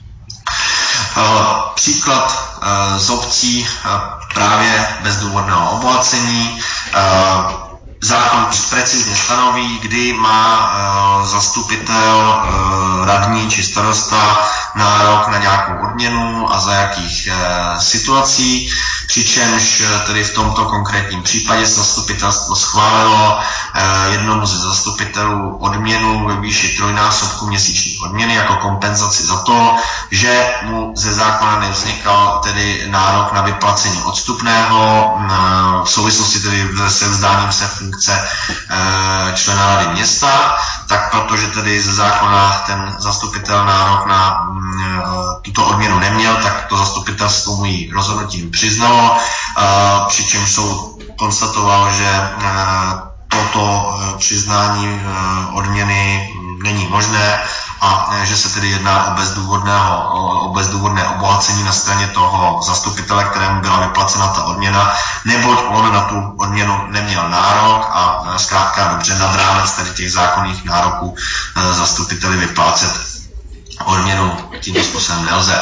Příklad z obcí právě bezdůvodného obohacení. Zákon precizně stanoví, kdy má zastupitel, radní či starosta nárok na nějakou odměnu a za jakých situací, přičemž tedy v tomto konkrétním případě zastupitelstvo schválilo jednomu ze zastupitelů odměnu ve výši 3násobku měsíční odměny jako kompenzaci za to, že mu ze zákona nevznikal tedy nárok na vyplacení odstupného v souvislosti tedy se vzdáním se funkce člena rady města, tak protože tedy ze zákona ten zastupitel nárok na tuto odměnu neměl, tak to zastupitelstvo mu ji rozhodnutím přiznalo, přičemž soud konstatoval, že toto přiznání odměny není možné a že se tedy jedná o bezdůvodné obohacení na straně toho zastupitele, kterému byla vyplacena ta odměna, neboť on na tu odměnu neměl nárok a zkrátka dobře nad rámec tedy těch zákonných nároků zastupiteli vyplácet odměnu tímto způsobem nelze.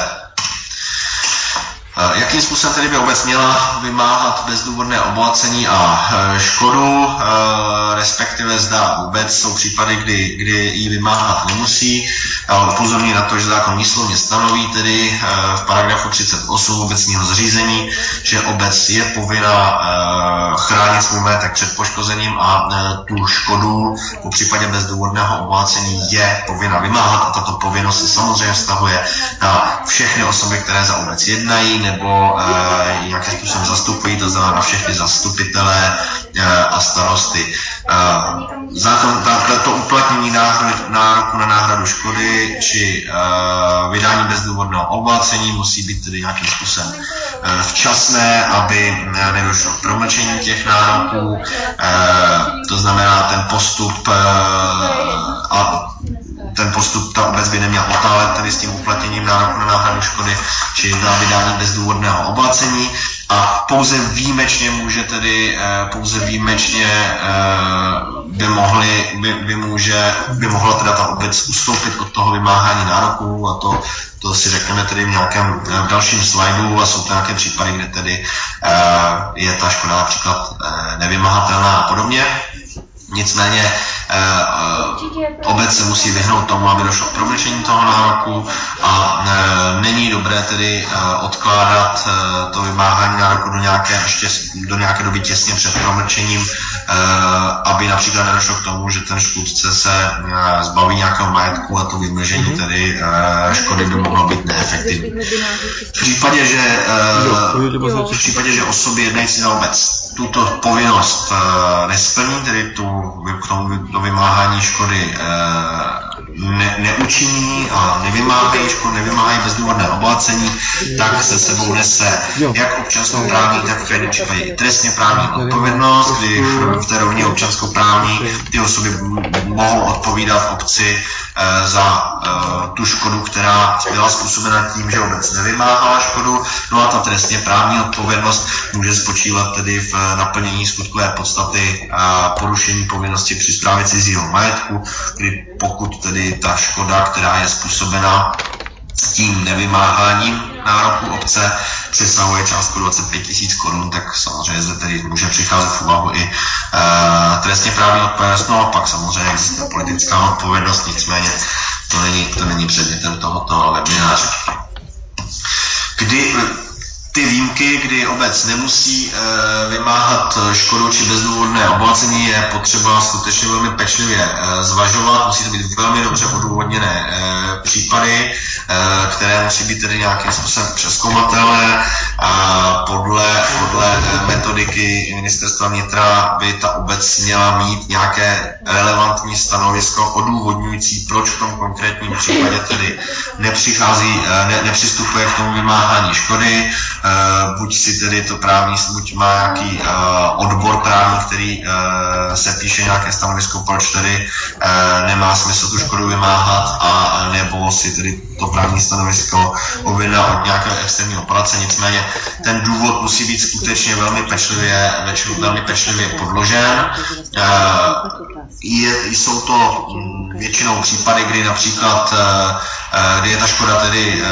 Jakým způsobem tedy by obec měla vymáhat bezdůvodné obohacení a škodu, respektive zda vůbec jsou případy, kdy ji vymáhat nemusí. Upozorňuji na to, že zákon výslovně stanoví tedy v paragrafu 38 obecního zřízení, že obec je povinna chránit svůj majetek před poškozením a tu škodu po případě bezdůvodného obohacení je povinna vymáhat, a tato povinnost se samozřejmě vztahuje na všechny osoby, které za obec jednají nebo nějakým způsobem zastupují, to znamená na všechny zastupitele a starosty. To uplatnění nároku na náhradu škody či vydání bezdůvodného obohacení musí být tedy nějakým způsobem včasné, aby nedošlo k promlčení těch nároků, to znamená ten postup ten postup ta obec by neměla otálet tady s tím uplatněním nároku na náhradu škody či na vydání bezdůvodného obohacení a pouze výjimečně může tedy, by mohla teda ta obec ustoupit od toho vymáhání nároků a to si řekneme tedy v nějakém dalším slajdu a jsou to nějaké případy, kde tedy je ta škoda například nevymahatelná a podobně. Nicméně obec se musí vyhnout tomu, aby došlo k promlčení toho nároku a není dobré tedy odkládat to vymáhání nároku do nějaké doby těsně před promlčením, aby například nedošlo k tomu, že ten škůdce se zbaví nějakého majetku a to vymlžení tedy škody by mohlo být neefektivní. V případě, že osoby jednající za obec tuto povinnost nesplní, tedy k tomu vymáhání škody neučiní a nevymáhají bezdůvodné obohacení, tak se sebou nese jak občanskoprávní, tak v každém případě i trestně právní odpovědnost, kdy v té rovině občanskoprávní ty osoby mohou odpovídat obci za tu škodu, která byla způsobena tím, že obec nevymáhala škodu. No a ta trestně právní odpovědnost může spočívat tedy v naplnění skutkové podstaty porušení povinnosti při správě cizího majetku, kdy pokud tedy ta škoda, která je způsobena tím nevymáháním nároku obce, přesahuje částku 25 000 korun, tak samozřejmě zde tedy může přicházet v úvahu i trestně právní odpovědnost, no a pak samozřejmě existuje politická odpovědnost, nicméně to není předmětem tohoto webináře. Ty výjimky, kdy obec nemusí vymáhat škodu či bezdůvodné obohacení, je potřeba skutečně velmi pečlivě zvažovat. Musí to být velmi dobře odůvodněné případy, které musí být tedy nějakým způsobem přezkoumatelné. Podle metodiky Ministerstva vnitra by ta obec měla mít nějaké relevantní stanovisko odůvodňující, proč v tom konkrétním případě tedy nepřistupuje k tomu vymáhání škody. Buď si tedy to buď má nějaký odbor právní, který se píše nějaké stanovisko, proč tedy nemá smysl tu škodu vymáhat, a nebo si tedy to právní stanovisko objedná od nějakého externího poradce. Nicméně ten důvod musí být skutečně velmi pečlivě podložen. Jsou to většinou případy, kdy například kdy je ta škoda tedy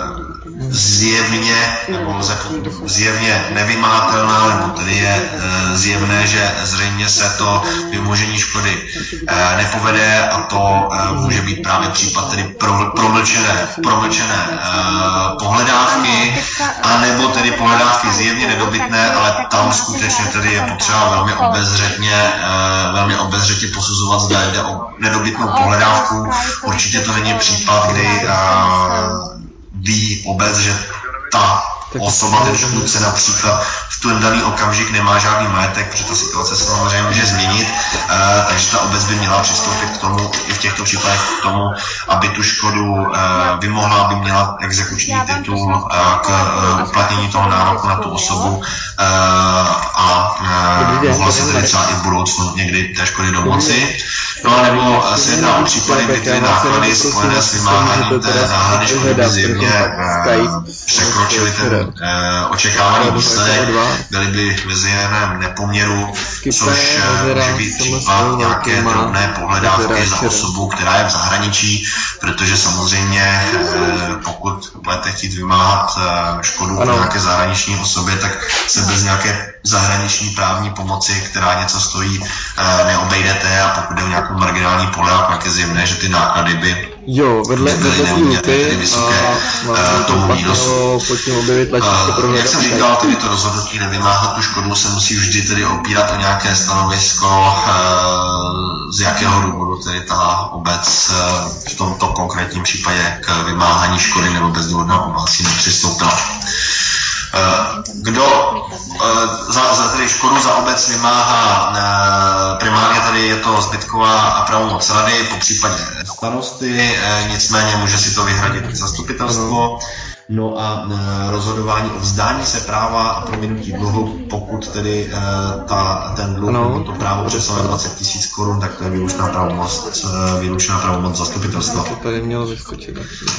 zjevně nevymáhatelná, nebo tedy je zjevné, že zřejmě se to vymožení škody nepovede, a to může být právě případ tedy promlčené pohledávky, anebo tedy pohledávky zjevně nedobytné, ale tam skutečně tedy je potřeba velmi obezřetně posuzovat, zda jde o nedobytnou pohledávku. Určitě to není případ, kdy ví obec, že ta osoba, ten škůdce například v ten daný okamžik nemá žádný majetek, protože ta situace se samozřejmě může změnit, takže ta obec by měla přistoupit k tomu, i v těchto případech k tomu, aby tu škodu vymohla, aby měla exekuční titul k uplatnění toho nároku na tu osobu a mohla se tedy třeba i v budoucnu někdy té škody domoci. No a nebo se jedná o případy, kdy ty náklady spojené s vymáháním té náhrady škody by zjevně překročily ten očekávaný výsledek, byly by ve zjevném nepoměru, což může být případ nějaké drobné pohledávky za osobu, která je v zahraničí, protože samozřejmě pokud budete chtít vymáhat škodu po nějaké zahraniční osobě, tak se bez nějaké zahraniční právní pomoci, která něco stojí, neobejdete, a pokud jde o nějakou marginální pohledávku, jak je zjevné, že ty náklady by vedle tedy vysoké tomu výnosu. Jak jsem říkal, tedy to rozhodnutí nevymáhat tu škodu se musí vždy tedy opírat o nějaké stanovisko, z jakého důvodu tedy ta obec v tomto konkrétním případě k vymáhání škody nebo bezdůvodného obohacení nepřistoupila. Kdo tedy škodu za obec vymáhá, primárně tady je to zbytková pravomoc rady, po případě starosty, nicméně může si to vyhradit zastupitelstvo. No a rozhodování o vzdání se práva a prominutí dluhu, pokud tedy ten dluh nebo to právo přesahuje 20 000 korun, tak to je výlučná pravomoc zastupitelstva. To tady mělo vyskočit.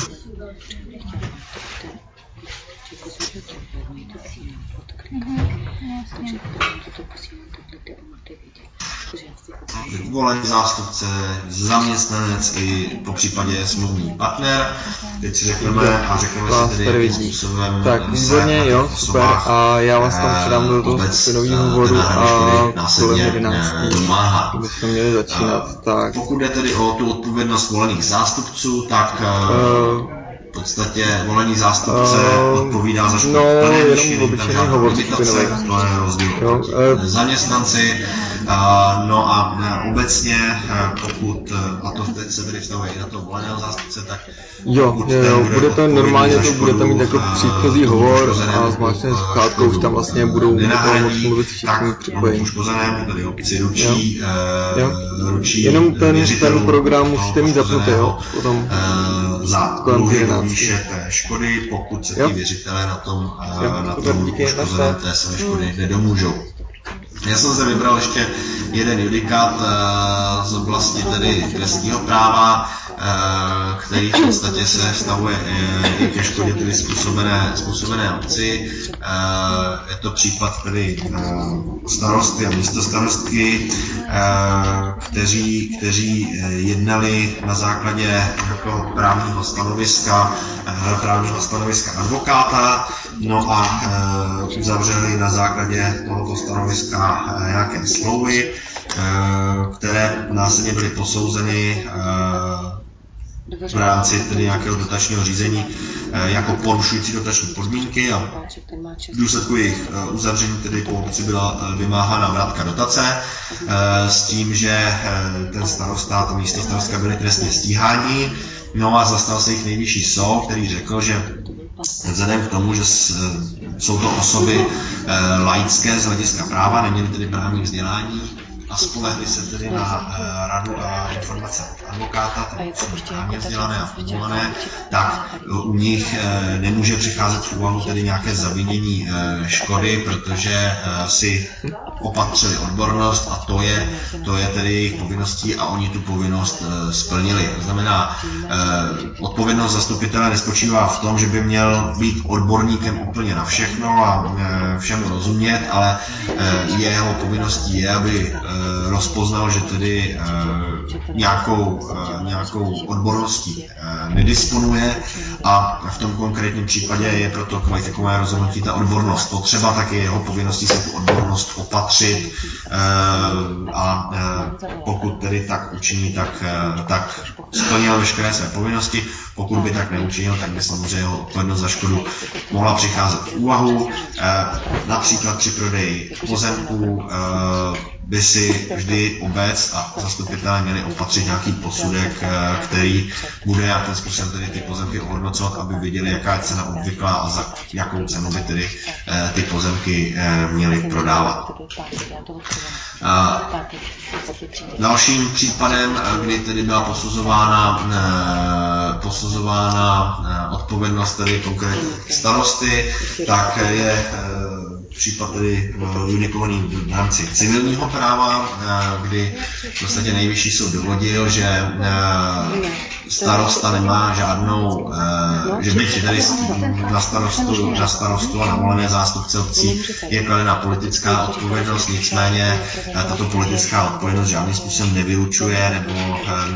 Volený zástupce, zaměstnanec i popřípadě smluvní partner. Teď si řekneme si tedy, jakým způsobem tak, výborně, jo, super. A já vás tam předám do toho skupinového hovoru a kolem 11. bychom měli začínat. Tak. Pokud jde tedy o tu odpovědnost volených zástupců, tak v podstatě volený zástupce odpovídá za škodu jenom obyčejný hovor skupinový. To je rozdíl zaměstnanci. No a obecně, pokud, a to se tedy vztahuje i na toho voleného zástupce, tak bude to normálně, to budete mít jako příchozí hovor a zvláštně s sluchátkou už tam vlastně budou moci mluvit všichni připojení. Poškozenému, tedy obci ručí jenom ten program musíte mít zapnutý, potom za dluhy do výše té škody, pokud se ty věřitelé na tom poškozeném té své škody nedomůžou. Já jsem zde vybral ještě jeden judikát z oblasti tedy trestního práva, který v podstatě se vztahuje i ke škodě tedy způsobené obci. Je to případ tedy starosty a místostarostky, kteří jednali na základě nějakého právního stanoviska advokáta, no a uzavřeli na základě tohoto stanoviska nějaké smlouvy, které následně byly posouzeny v rámci tedy nějakého dotačního řízení jako porušující dotační podmínky a v důsledku jejich uzavření tedy po obci byla vymáhána vratka dotace s tím, že ten starosta a ta místostarostka byli trestně stíháni. No a zastal se jich nejvyšší soud, který řekl, že vzhledem k tomu, že jsou to osoby laické z hlediska práva, neměly tedy právní vzdělání a spolehli se tedy na radu a informace advokáta, tedy právně vzdělané a formované, tak u nich nemůže přicházet v úvahu tedy nějaké zavinění škody, protože si opatřili odbornost a to je tedy jejich povinností a oni tu povinnost splnili. To znamená, odpovědnost zastupitele nespočívá v tom, že by měl být odborníkem úplně na všechno a všemu rozumět, ale jeho povinností je, aby rozpoznal, že tedy nějakou odborností nedisponuje a v tom konkrétním případě je proto kvalifikované rozhodnutí ta odbornost potřeba, tak je jeho povinností si tu odbornost opatřit a pokud tedy tak učiní, tak splnil veškeré své povinnosti. Pokud by tak neučinil, tak by samozřejmě jeho odpovědnost za škodu mohla přicházet v úvahu. Například při prodeji pozemků by si vždy obec a zastupitelé měli opatřit nějaký posudek, který bude nějakým způsobem tedy ty pozemky ohodnocovat, aby viděli, jaká je cena obvyklá a za jakou cenu by tedy ty pozemky měli prodávat. Dalším případem, kdy tedy byla posuzována odpovědnost tedy konkrétně starosty, tak je případ tedy judikovaný v rámci civilního práva, kdy v podstatě nejvyšší soud dovodil, že starosta nemá žádnou, že byť tedy na starostu a na volené zástupce obcí je kladena politická odpovědnost, nicméně tato politická odpovědnost žádným způsobem nevylučuje nebo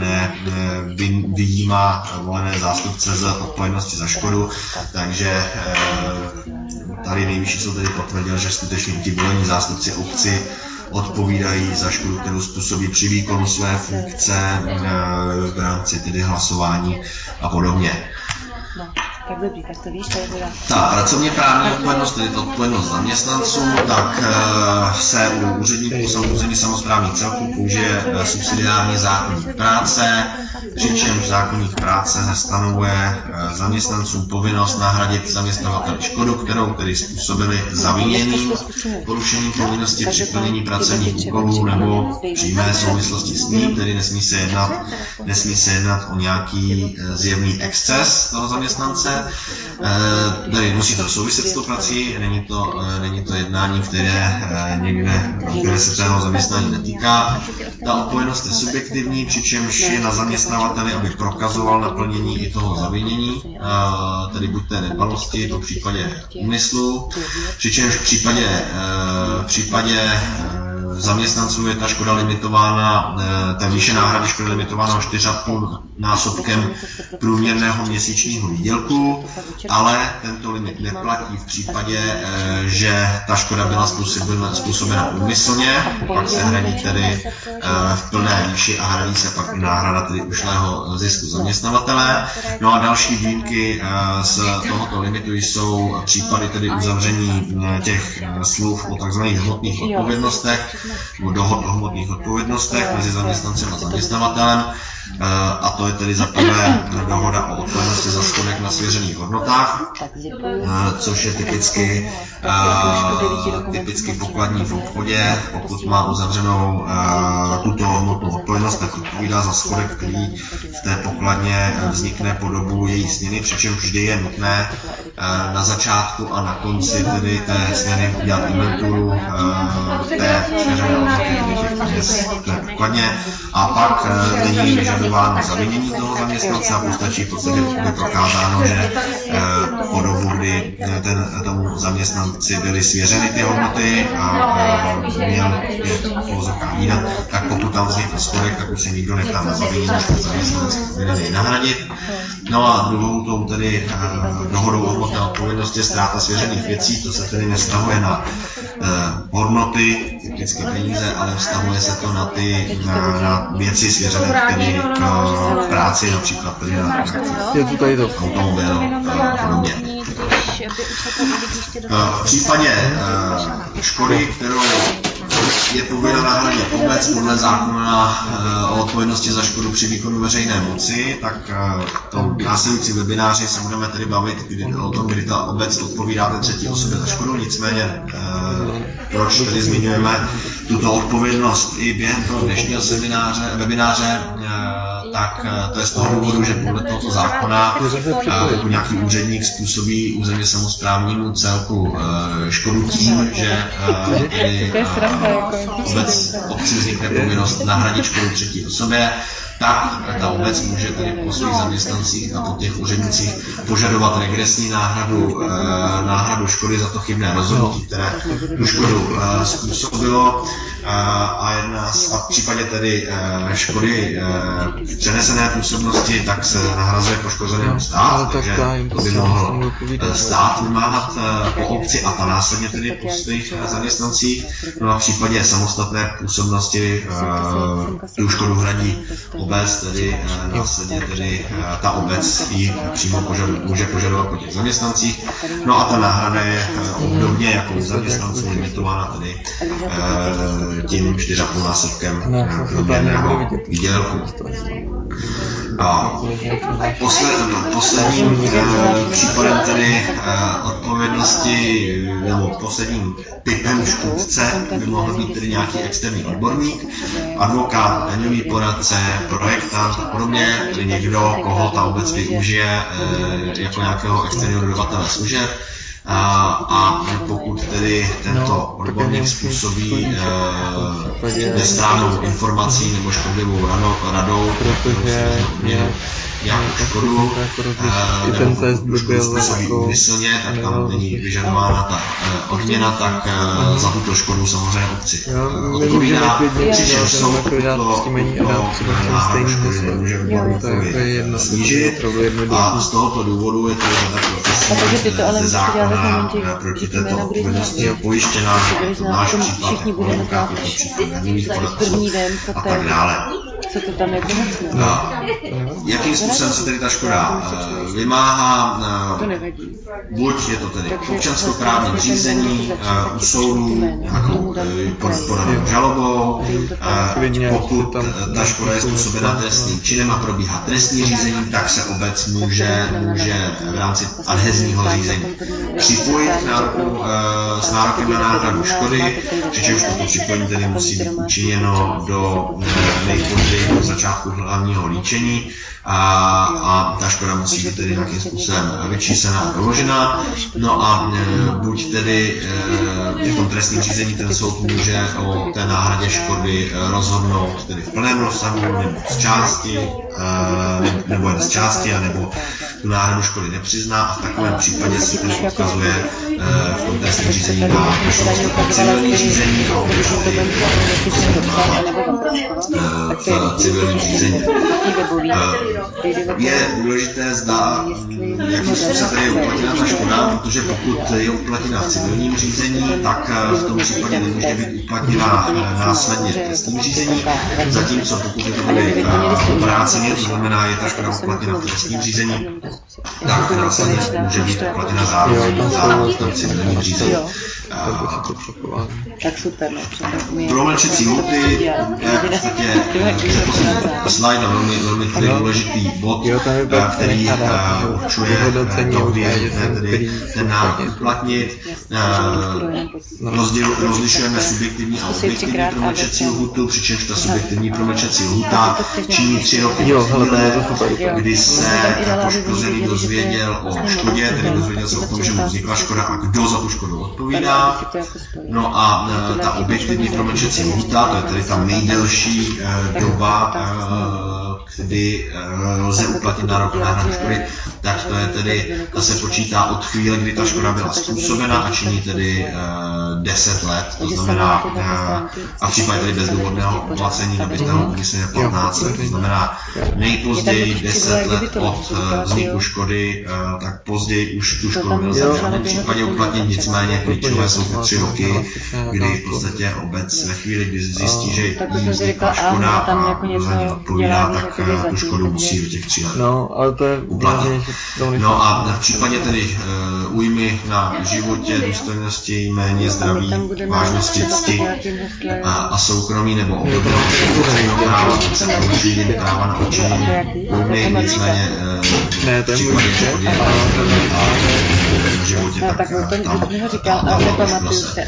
vyjímá volené zástupce z odpovědnosti za škodu, takže tady nejvyšší soud tedy potvrdil, že skutečně ti volení zástupci obci odpovídají za škodu, kterou způsobí při výkonu své funkce v rámci tedy hlasování a podobně. Tak dobrý, tak to víš, to je teda... Ta pracovně právní odpovědnost, tedy to odpovědnost zaměstnanců, tak se u územních samosprávních celků použije subsidiární zákoník práce, přičemž zákoník práce stanovuje zaměstnancům povinnost nahradit zaměstnavateli škodu, kterou tedy způsobili zaviněním, porušením povinnosti při plnění pracovních úkolů nebo přímé souvislosti s ním, tedy nesmí se jednat o nějaký zjevný exces toho zaměstnance, Tady musí to souviset s tou prací, není to jednání, které se tého zaměstnání netýká. Ta odpovědnost je subjektivní, přičemž je na zaměstnavateli, aby prokazoval naplnění i toho zavinění, tedy buď té nedbalosti, po případě úmyslu, přičemž v případě zaměstnanců je ta škoda limitována, ta výše náhrady škody limitována 4,5 násobkem průměrného měsíčního výdělku, ale tento limit neplatí v případě, že ta škoda byla způsobena úmyslně, pak se hradí tedy v plné výši a hradí se pak i náhrada tedy ušlého zisku zaměstnavatele. No a další výjimky z tohoto limitu jsou případy tedy uzavření těch smluv o tzv. Hmotných odpovědnostech, nebo dohod o hmotných odpovědnostech mezi zaměstnancem a zaměstnavatelem. A to je tedy za prvé dohoda o odpovědnosti za schodek na svěřených hodnotách, což je typicky pokladní v obchodě. Pokud má uzavřenou tuto hmotnou odpovědnost, tak odpovídá za schodek, který v té pokladně vznikne po dobu její směny, přičemž vždy je nutné na začátku a na konci tedy té směny udělat inventuru té svěřené hodnoty těch peněz v té pokladně a pak není vyžadováno zavinění toho zaměstnance a postačí v podstatě, pokud by prokázáno, že po dobu, kdy tomu zaměstnanci byly svěřeny ty hodnoty a měl je povozovkách výdat, tak pokud tam vznikl schodek, tak už se nikdo nechá na zavinění, ten zaměstnanec povinen jej nahradit. No a druhou tou tedy dohodou o hmotné odpovědnosti je ztráta svěřených věcí, to se tedy nevztahuje na hodnoty, typicky peníze, ale vztahuje se to na věci svěřené tedy k práci, například tedy na automobil a podobně. V případě škody, kterou je povinna nahradit obec podle zákona o odpovědnosti za škodu při výkonu veřejné moci, tak v tom následujícím webináři se budeme tedy bavit o tom, kdy ta obec odpovídá té třetí osobě za škodu. Nicméně, proč tedy zmiňujeme tuto odpovědnost i během toho dnešního webináře, tak to je z toho důvodu, že podle tohoto zákona pokud nějaký úředník způsobí územně samosprávnímu celku škodu tím, že tedy obci vznikne povinnost nahradit škodu třetí osobě, tak ta obec může tedy po svých zaměstnancích a po těch úřednicích požadovat regresní náhradu škody za to chybné rozhodnutí, které tu škodu způsobilo. A v případě tedy škody přenesené působnosti, tak se nahrazuje poškozenému stát, takže to by mohl stát vymáhat po obci a ta následně tedy po svých zaměstnancích. No a v případě samostatné působnosti tu škodu hradí obec, tedy následně tedy ta obec ji přímo může požadovat po těch zaměstnancích. No a ta náhrada je obdobně jako u zaměstnanců limitována tedy tím 4,5 násobkem průměrného výdělku. Posledním případem tedy odpovědnosti nebo posledním typem škůdce by mohl být tedy nějaký externí odborník, advokát, daňový poradce, projektant a podobně, tedy někdo, koho ta obec využije jako nějakého externího dodavatele služeb. A pokud tedy tento odborník způsobí nesprávnou informací nebo škodlivou radou, nějakou škodu, nebo pokud škodu způsobí úmyslně, tak tam není vyžadována ta odměna, tak za tuto škodu samozřejmě obci odpovídá, přičemž soud tuto náhradu škody nemůže odborníkovi snížit a z tohoto důvodu je to řada profesí ze zákona proti této odpovědnosti pojištěná, náš případ jako advokátů, to případ daňových poradců a tak dále. Jakým způsobem se tedy ta škoda vymáhá? Buď je to tedy v občanskoprávním řízení, u soudu nějakou podanou žalobou, pokud ta škoda je způsobena trestným činem a probíhá trestní řízení, tak se obec může v rámci adhezního řízení připojit s nárokem na náhradu škody, přičemž toto připojení tedy musí být učiněno do nejpozději tedy od začátku hlavního líčení a ta škoda musí být tedy nějakým způsobem vyčíslena a doložena. No a buď tedy v tom trestním řízení ten soud může o té náhradě škody rozhodnout tedy v plném rozsahu nebo z části, nebo jen z části, anebo tu náhradu škody nepřizná a v takovém případě se tedy odkazuje v tom trestním řízení na civilní řízení a v civilním řízení. Je důležité, zda, jakým způsobem tady je uplatněna ta škoda, protože pokud je uplatněna v civilním řízení, tak v tom případě nemůže být uplatněna následně v trestním řízení, zatímco pokud je to tady obráceně, to znamená, je ta škoda uplatněna v trestním řízení, tak následně může být uplatněna zároveň v tom civilním řízení. Tak super, promlčecí lhůty je v podstatě slide velmi důležitý bod, který určuje to, kdy je tedy ten návrh uplatnit. Rozlišujeme subjektivní a objektivní promlčecí lhůtu, přičemž ta subjektivní promlčecí lhůta činí 3 roky po chvíle, kdy se poškozený dozvěděl o škodě, tedy dozvěděl se o tom, že mu vznikla škoda a kdo za tu škodu odpovídá. No a ta objektivní promlčecí lhůta, to je tedy ta nejdelší doba, kdy lze uplatnit nárok na náhradu škody, tak to je tedy, ta se počítá od chvíle, kdy ta škoda byla způsobena a činí tedy 10 let, to znamená, a v případě tedy bezdůvodného oplacení nabytého úmyslně 15 let, to znamená nejpozději 10 let od vzniku škody, tak později už tu škodu nelze v žádném případě uplatnit, nicméně klíčové jsou ty 3 roky, kdy v podstatě obec ve chvíli, kdy zjistí, že jí vznikla škoda a za ní odpovídá, tak tu škodu musí do těch 3 let uplatnit. No a v případě tedy újmy na životě, důstojnosti, jméně, zdraví, vážnosti, cti a soukromí nebo obdobného práva, se porušují práva na učinění újmy, nicméně v případě škody na životě, tak tam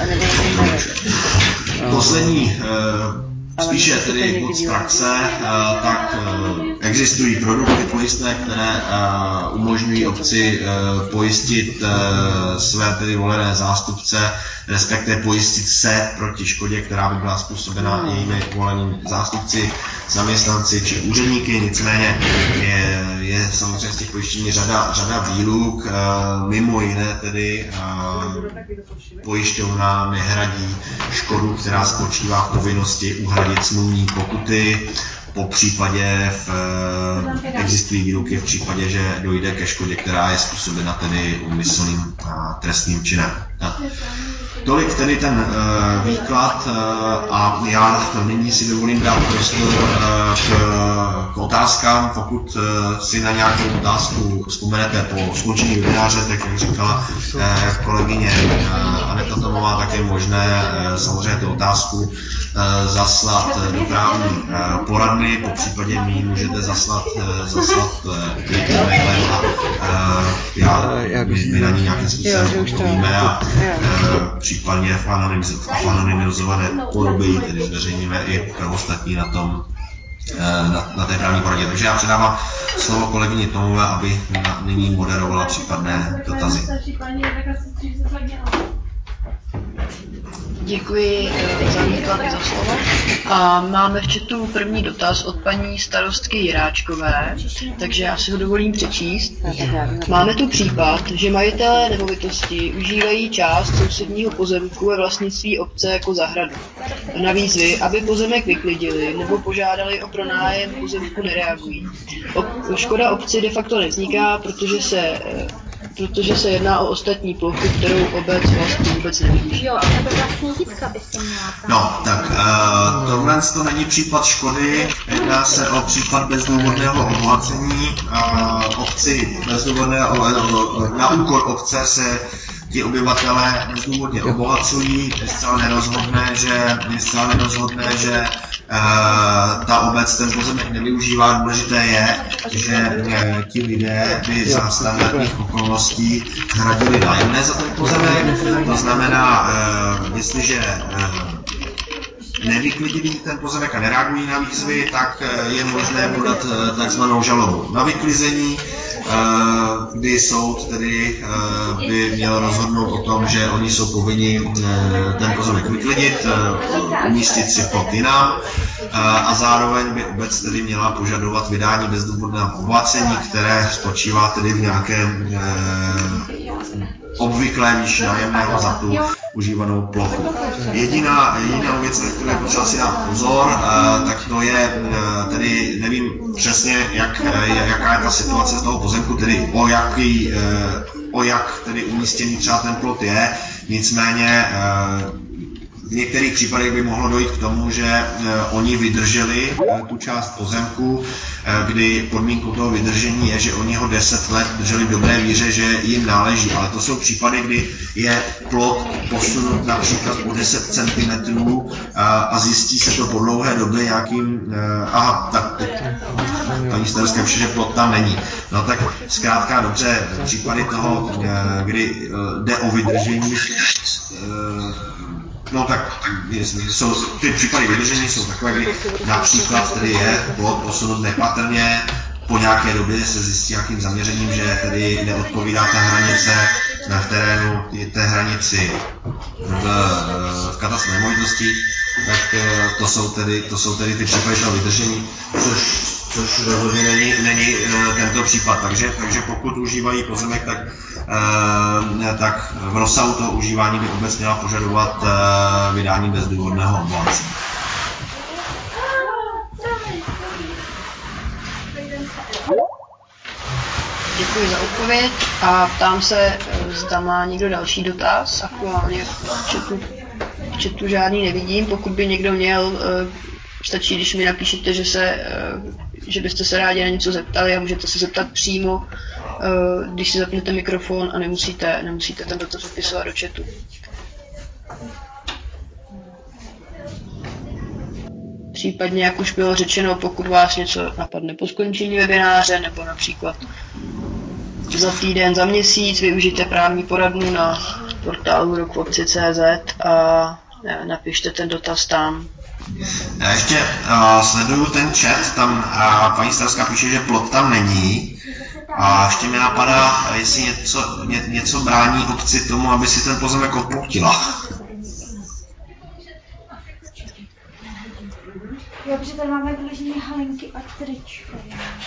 poslední spíše tedy bod z praxe, tak existují produkty pojistné, které umožňují obci pojistit své tedy volené zástupce, respektive pojistit se proti škodě, která by byla způsobena jejími volenými zástupci, zaměstnanci či úředníky. Nicméně je samozřejmě z těch pojištění řada výluk, mimo jiné tedy pojišťovna nehradí škodu, která spočívá v povinnosti uhradit smluvní pokuty, po případě existují výluky v případě, že dojde ke škodě, která je způsobena tedy úmyslným trestným činem. Tolik tedy ten výklad a já nyní si dovolím dát prostor k otázkám. Pokud si na nějakou otázku vzpomenete po skončení webináře, tak jak říkala kolegyně Aneta Tomová, tak je možné samozřejmě tu otázku zaslat do právní poradny, po případě mi můžete zaslat mailem a my na ní nějakým způsobem odpovíme a případně v anonymizované podobě ji tedy zveřejníme i pro ostatní na té právní poradě. Takže já předávám slovo kolegyni Tomové, aby nyní moderovala případné dotazy. Děkuji za výklad za slovo. A máme v chatu první dotaz od paní starostky Jiráčkové, takže já si ho dovolím přečíst. Máme tu případ, že majitelé nemovitosti užívají část sousedního pozemku ve vlastnictví obce jako zahradu. Na výzvy, aby pozemek vyklidili nebo požádali o pronájem pozemku, nereagují. Škoda obci de facto nevzniká, protože se jedná o ostatní plochu, kterou obec vlastně vůbec nevyužívá. Jo, a tebe vlastní dítka by se měla tam. No, tak tohle to není případ škody, jedná se o případ bezdůvodného obohacení. Obci na úkor obce se ti obyvatelé bezdůvodně obohacují. Je zcela nerozhodné, že ta obec ten pozemek nevyužívá. Důležité je, že ti lidé by za standardních okolností hradili nájemné za ten pozemek. To znamená, jestliže nevyklidili ten pozemek a nereagují na výzvy, tak je možné podat takzvanou žalobu na vyklizení, kdy soud tedy by měl rozhodnout o tom, že oni jsou povinni ten pozemek vyklidit, umístit si plot jinam a zároveň by obec tedy měla požadovat vydání bezdůvodného obohacení, které spočívá tedy v nějakém obvyklé výši nájemného za tu užívanou plochu. Jediná věc, na kterou je potřeba si dát pozor, tak to je, tedy nevím přesně, jaká je ta situace z toho pozemku, tedy o jak tedy umístěný třeba ten plot je, nicméně v některých případech by mohlo dojít k tomu, že oni vydrželi tu část pozemku, kdy podmínkou toho vydržení je, že oni ho 10 let drželi v dobré víře, že jim náleží. Ale to jsou případy, kdy je plot posunut například o 10 cm a zjistí se to po dlouhé době nějakým... tak paní starostka píše, že plot tam není. No tak zkrátka dobře, případy toho, kdy jde o vydržení, no tak jsou, ty případy vydržení jsou takové, kdy například tedy je plot posunut nepatrně, po nějaké době se zjistí nějakým zaměřením, že tedy neodpovídá ta hranice v terénu té hranici v katastru nemovitostí, tak to jsou tedy ty případy toho vydržení, což rozhodně není tento případ. Takže pokud užívají pozemek, tak v rozsahu toho užívání by obec měla požadovat vydání bezdůvodného obohacení. Děkuji za odpověď a ptám se, zda má někdo další dotaz. Aktuálně v chatu žádný nevidím. Pokud by někdo měl, stačí, když mi napíšete, že byste se rádi na něco zeptali a můžete se zeptat přímo, když si zapnete mikrofon a nemusíte ten dotaz zapisovat do chatu. Případně, jak už bylo řečeno, pokud vás něco napadne po skončení webináře, nebo například za týden, za měsíc, využijte právní poradnu na portálu rokvobci.cz a napište ten dotaz tam. Já ještě sleduju ten chat, tam paní starostka píše, že plot tam není. A ještě mi napadá, jestli něco brání obci tomu, aby si ten pozemek oploutila. Jo, protože tady máme vyložené halenky a tričko.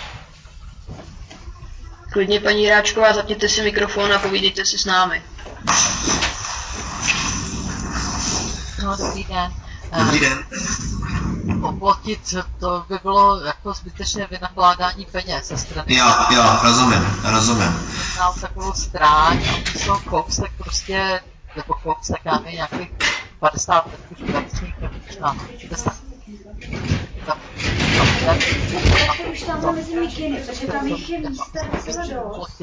Klidně, paní Ráčková, zapněte si mikrofon a povídejte si s námi. No, dobrý den. Dobrý den. Oplotit, to by bylo jako zbytečné vynakládání peněz ze strany. Jo, rozumím. Znal takovou stráň a musel kousek prostě, nebo kousek, já nevím, nějakých 50 metrů čtverečních, nebo možná 60. To už tam mezi mikiny, protože tam jich je místa docela dost.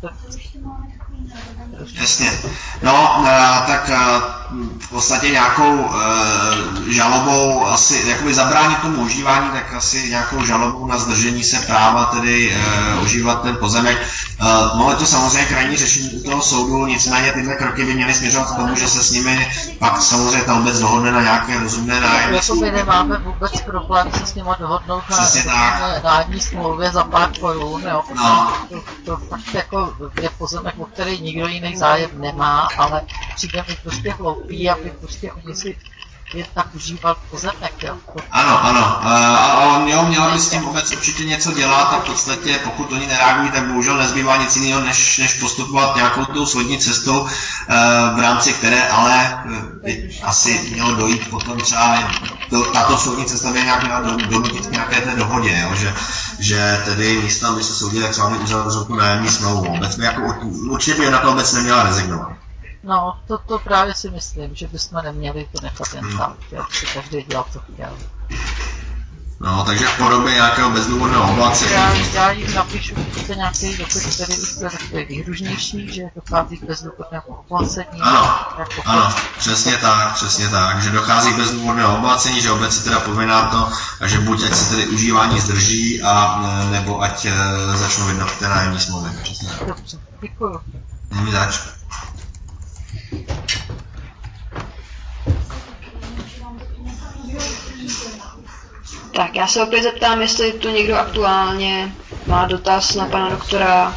Jasně. No, tak v podstatě nějakou žalobou, asi jakoby zabránit tomu užívání, tak asi nějakou žalobou na zdržení se práva, tedy užívat ten pozemek. No, je to samozřejmě krajní řešení u toho soudu, nicméně tyhle kroky by měly směřovat k tomu, že se s nimi pak samozřejmě ta obec dohodne na nějaké rozumné nájemní. My nemáme vůbec problém se s nimi dohodnout na nájemní smlouvě za pár korun, jo. To fakt jako je pozemek, o který nikdo jiný zájem nemá, ale přijde mi prostě hloupý, aby prostě oni si jen tak užíval pozemek, jo. Ano. A měla by s tím obec určitě něco dělat a v podstatě, pokud oni nereagují, tak bohužel nezbývá nic jiného, než postupovat nějakou tou soudní cestou, v rámci které ale asi mělo dojít potom třeba, tato soudní cesta by nějak měla donutit k nějaké té dohodě, jo, že tedy místo, aby se soudili, třeba uzavřou nájemní smlouvu. Určitě by na to obec neměla rezignovat. No, to právě si myslím, že bychom neměli to nechat jen tak, že každý dělal, co chtěl. No, takže v podobě nějakého bezdůvodného obohacení. Já jim napíšu prostě nějaký dopis, který byste takový výhružnější, že dochází k bezdůvodnému obohacení. Ano, přesně tak, že dochází k bezdůvodnému obohacení, že obec je teda povinná to, že buď ať se tedy užívání zdrží, nebo ať začnou jednat ty nájemní smlouvy. Dobře, děkuju. Není zač. Tak, já se opět zeptám, jestli tu někdo aktuálně má dotaz na pana doktora.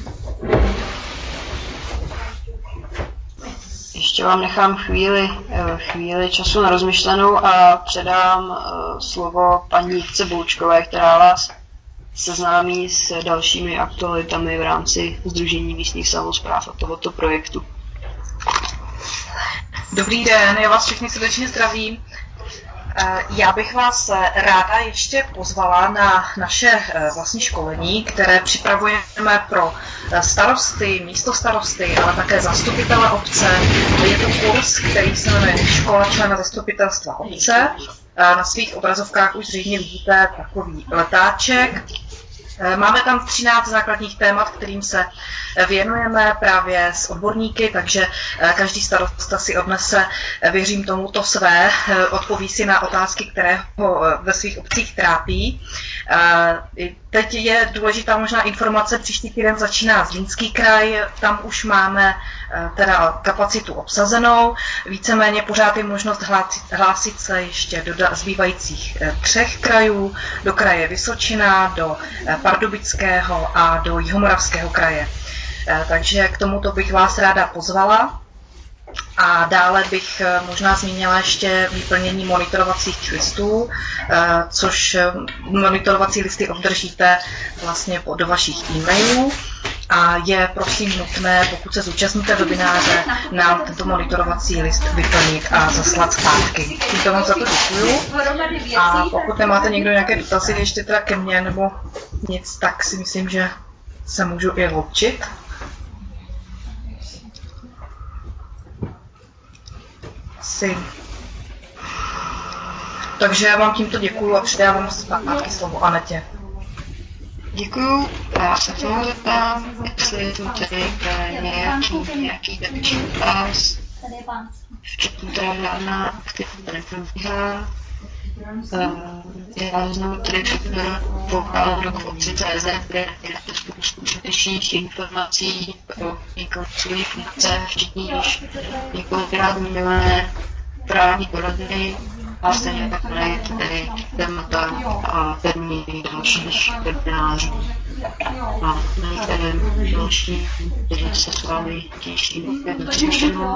Ještě vám nechám chvíli času na rozmyšlenou a předám slovo paní Jitce Boučkové, která vás seznámí s dalšími aktualitami v rámci Sdružení místních samospráv a tohoto projektu. Dobrý den, já vás všechny srdečně zdravím. Já bych vás ráda ještě pozvala na naše vlastní školení, které připravujeme pro starosty, místostarosty, ale také zastupitele obce. Je to kurz, který se jmenuje Škola člena zastupitelstva obce. Na svých obrazovkách už zřejmě vidíte takový letáček. Máme tam 13 základních témat, kterým se věnujeme právě s odborníky, takže každý starosta si odnese, věřím tomu, to své, odpoví si na otázky, které ho ve svých obcích trápí. Teď je důležitá možná informace, příští týden začíná Zlínský kraj, tam už máme teda kapacitu obsazenou, víceméně pořád je možnost hlásit se ještě do zbývajících 3 krajů, do kraje Vysočina, do Pardubického a do Jihomoravského kraje. Takže k tomuto bych vás ráda pozvala. A dále bych možná zmínila ještě vyplnění monitorovacích listů, což monitorovací listy obdržíte vlastně do vašich e-mailů. A je prosím nutné, pokud se zúčastníte webináře, nám tento monitorovací list vyplnit a zaslat zpátky. Tímto vám za to děkuju. A pokud nemáte někdo nějaké dotazy ještě teda ke mně nebo nic, tak si myslím, že se můžu i loučit. Takže já vám tímto děkuju a předávám zpátky slovo Anetě. Děkuju. Já se tomu zeptám, jestli je tu tedy nějaký další dotaz. Včetně teda žádná aktivita neprobíhá. Já znovu tedy všechno poukázat do obci.cz, kde je spoustu předeších informací o několik funkce, včetně již několikrát zmiňované právní poradny a stejně tak najít tedy témata a termíny dalších webinářů. A některé další, které se s vámi těším, je to slyšeno,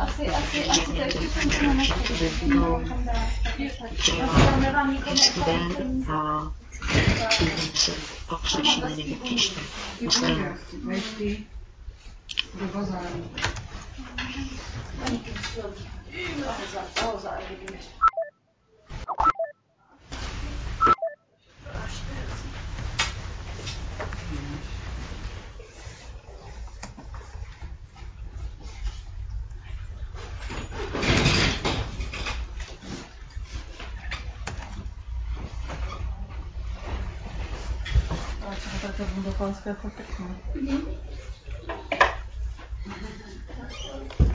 že budou třeba hezký den a uvidíme se poslyšíme někdy příště. Naschledanou. Tak to budu do pánské fakt.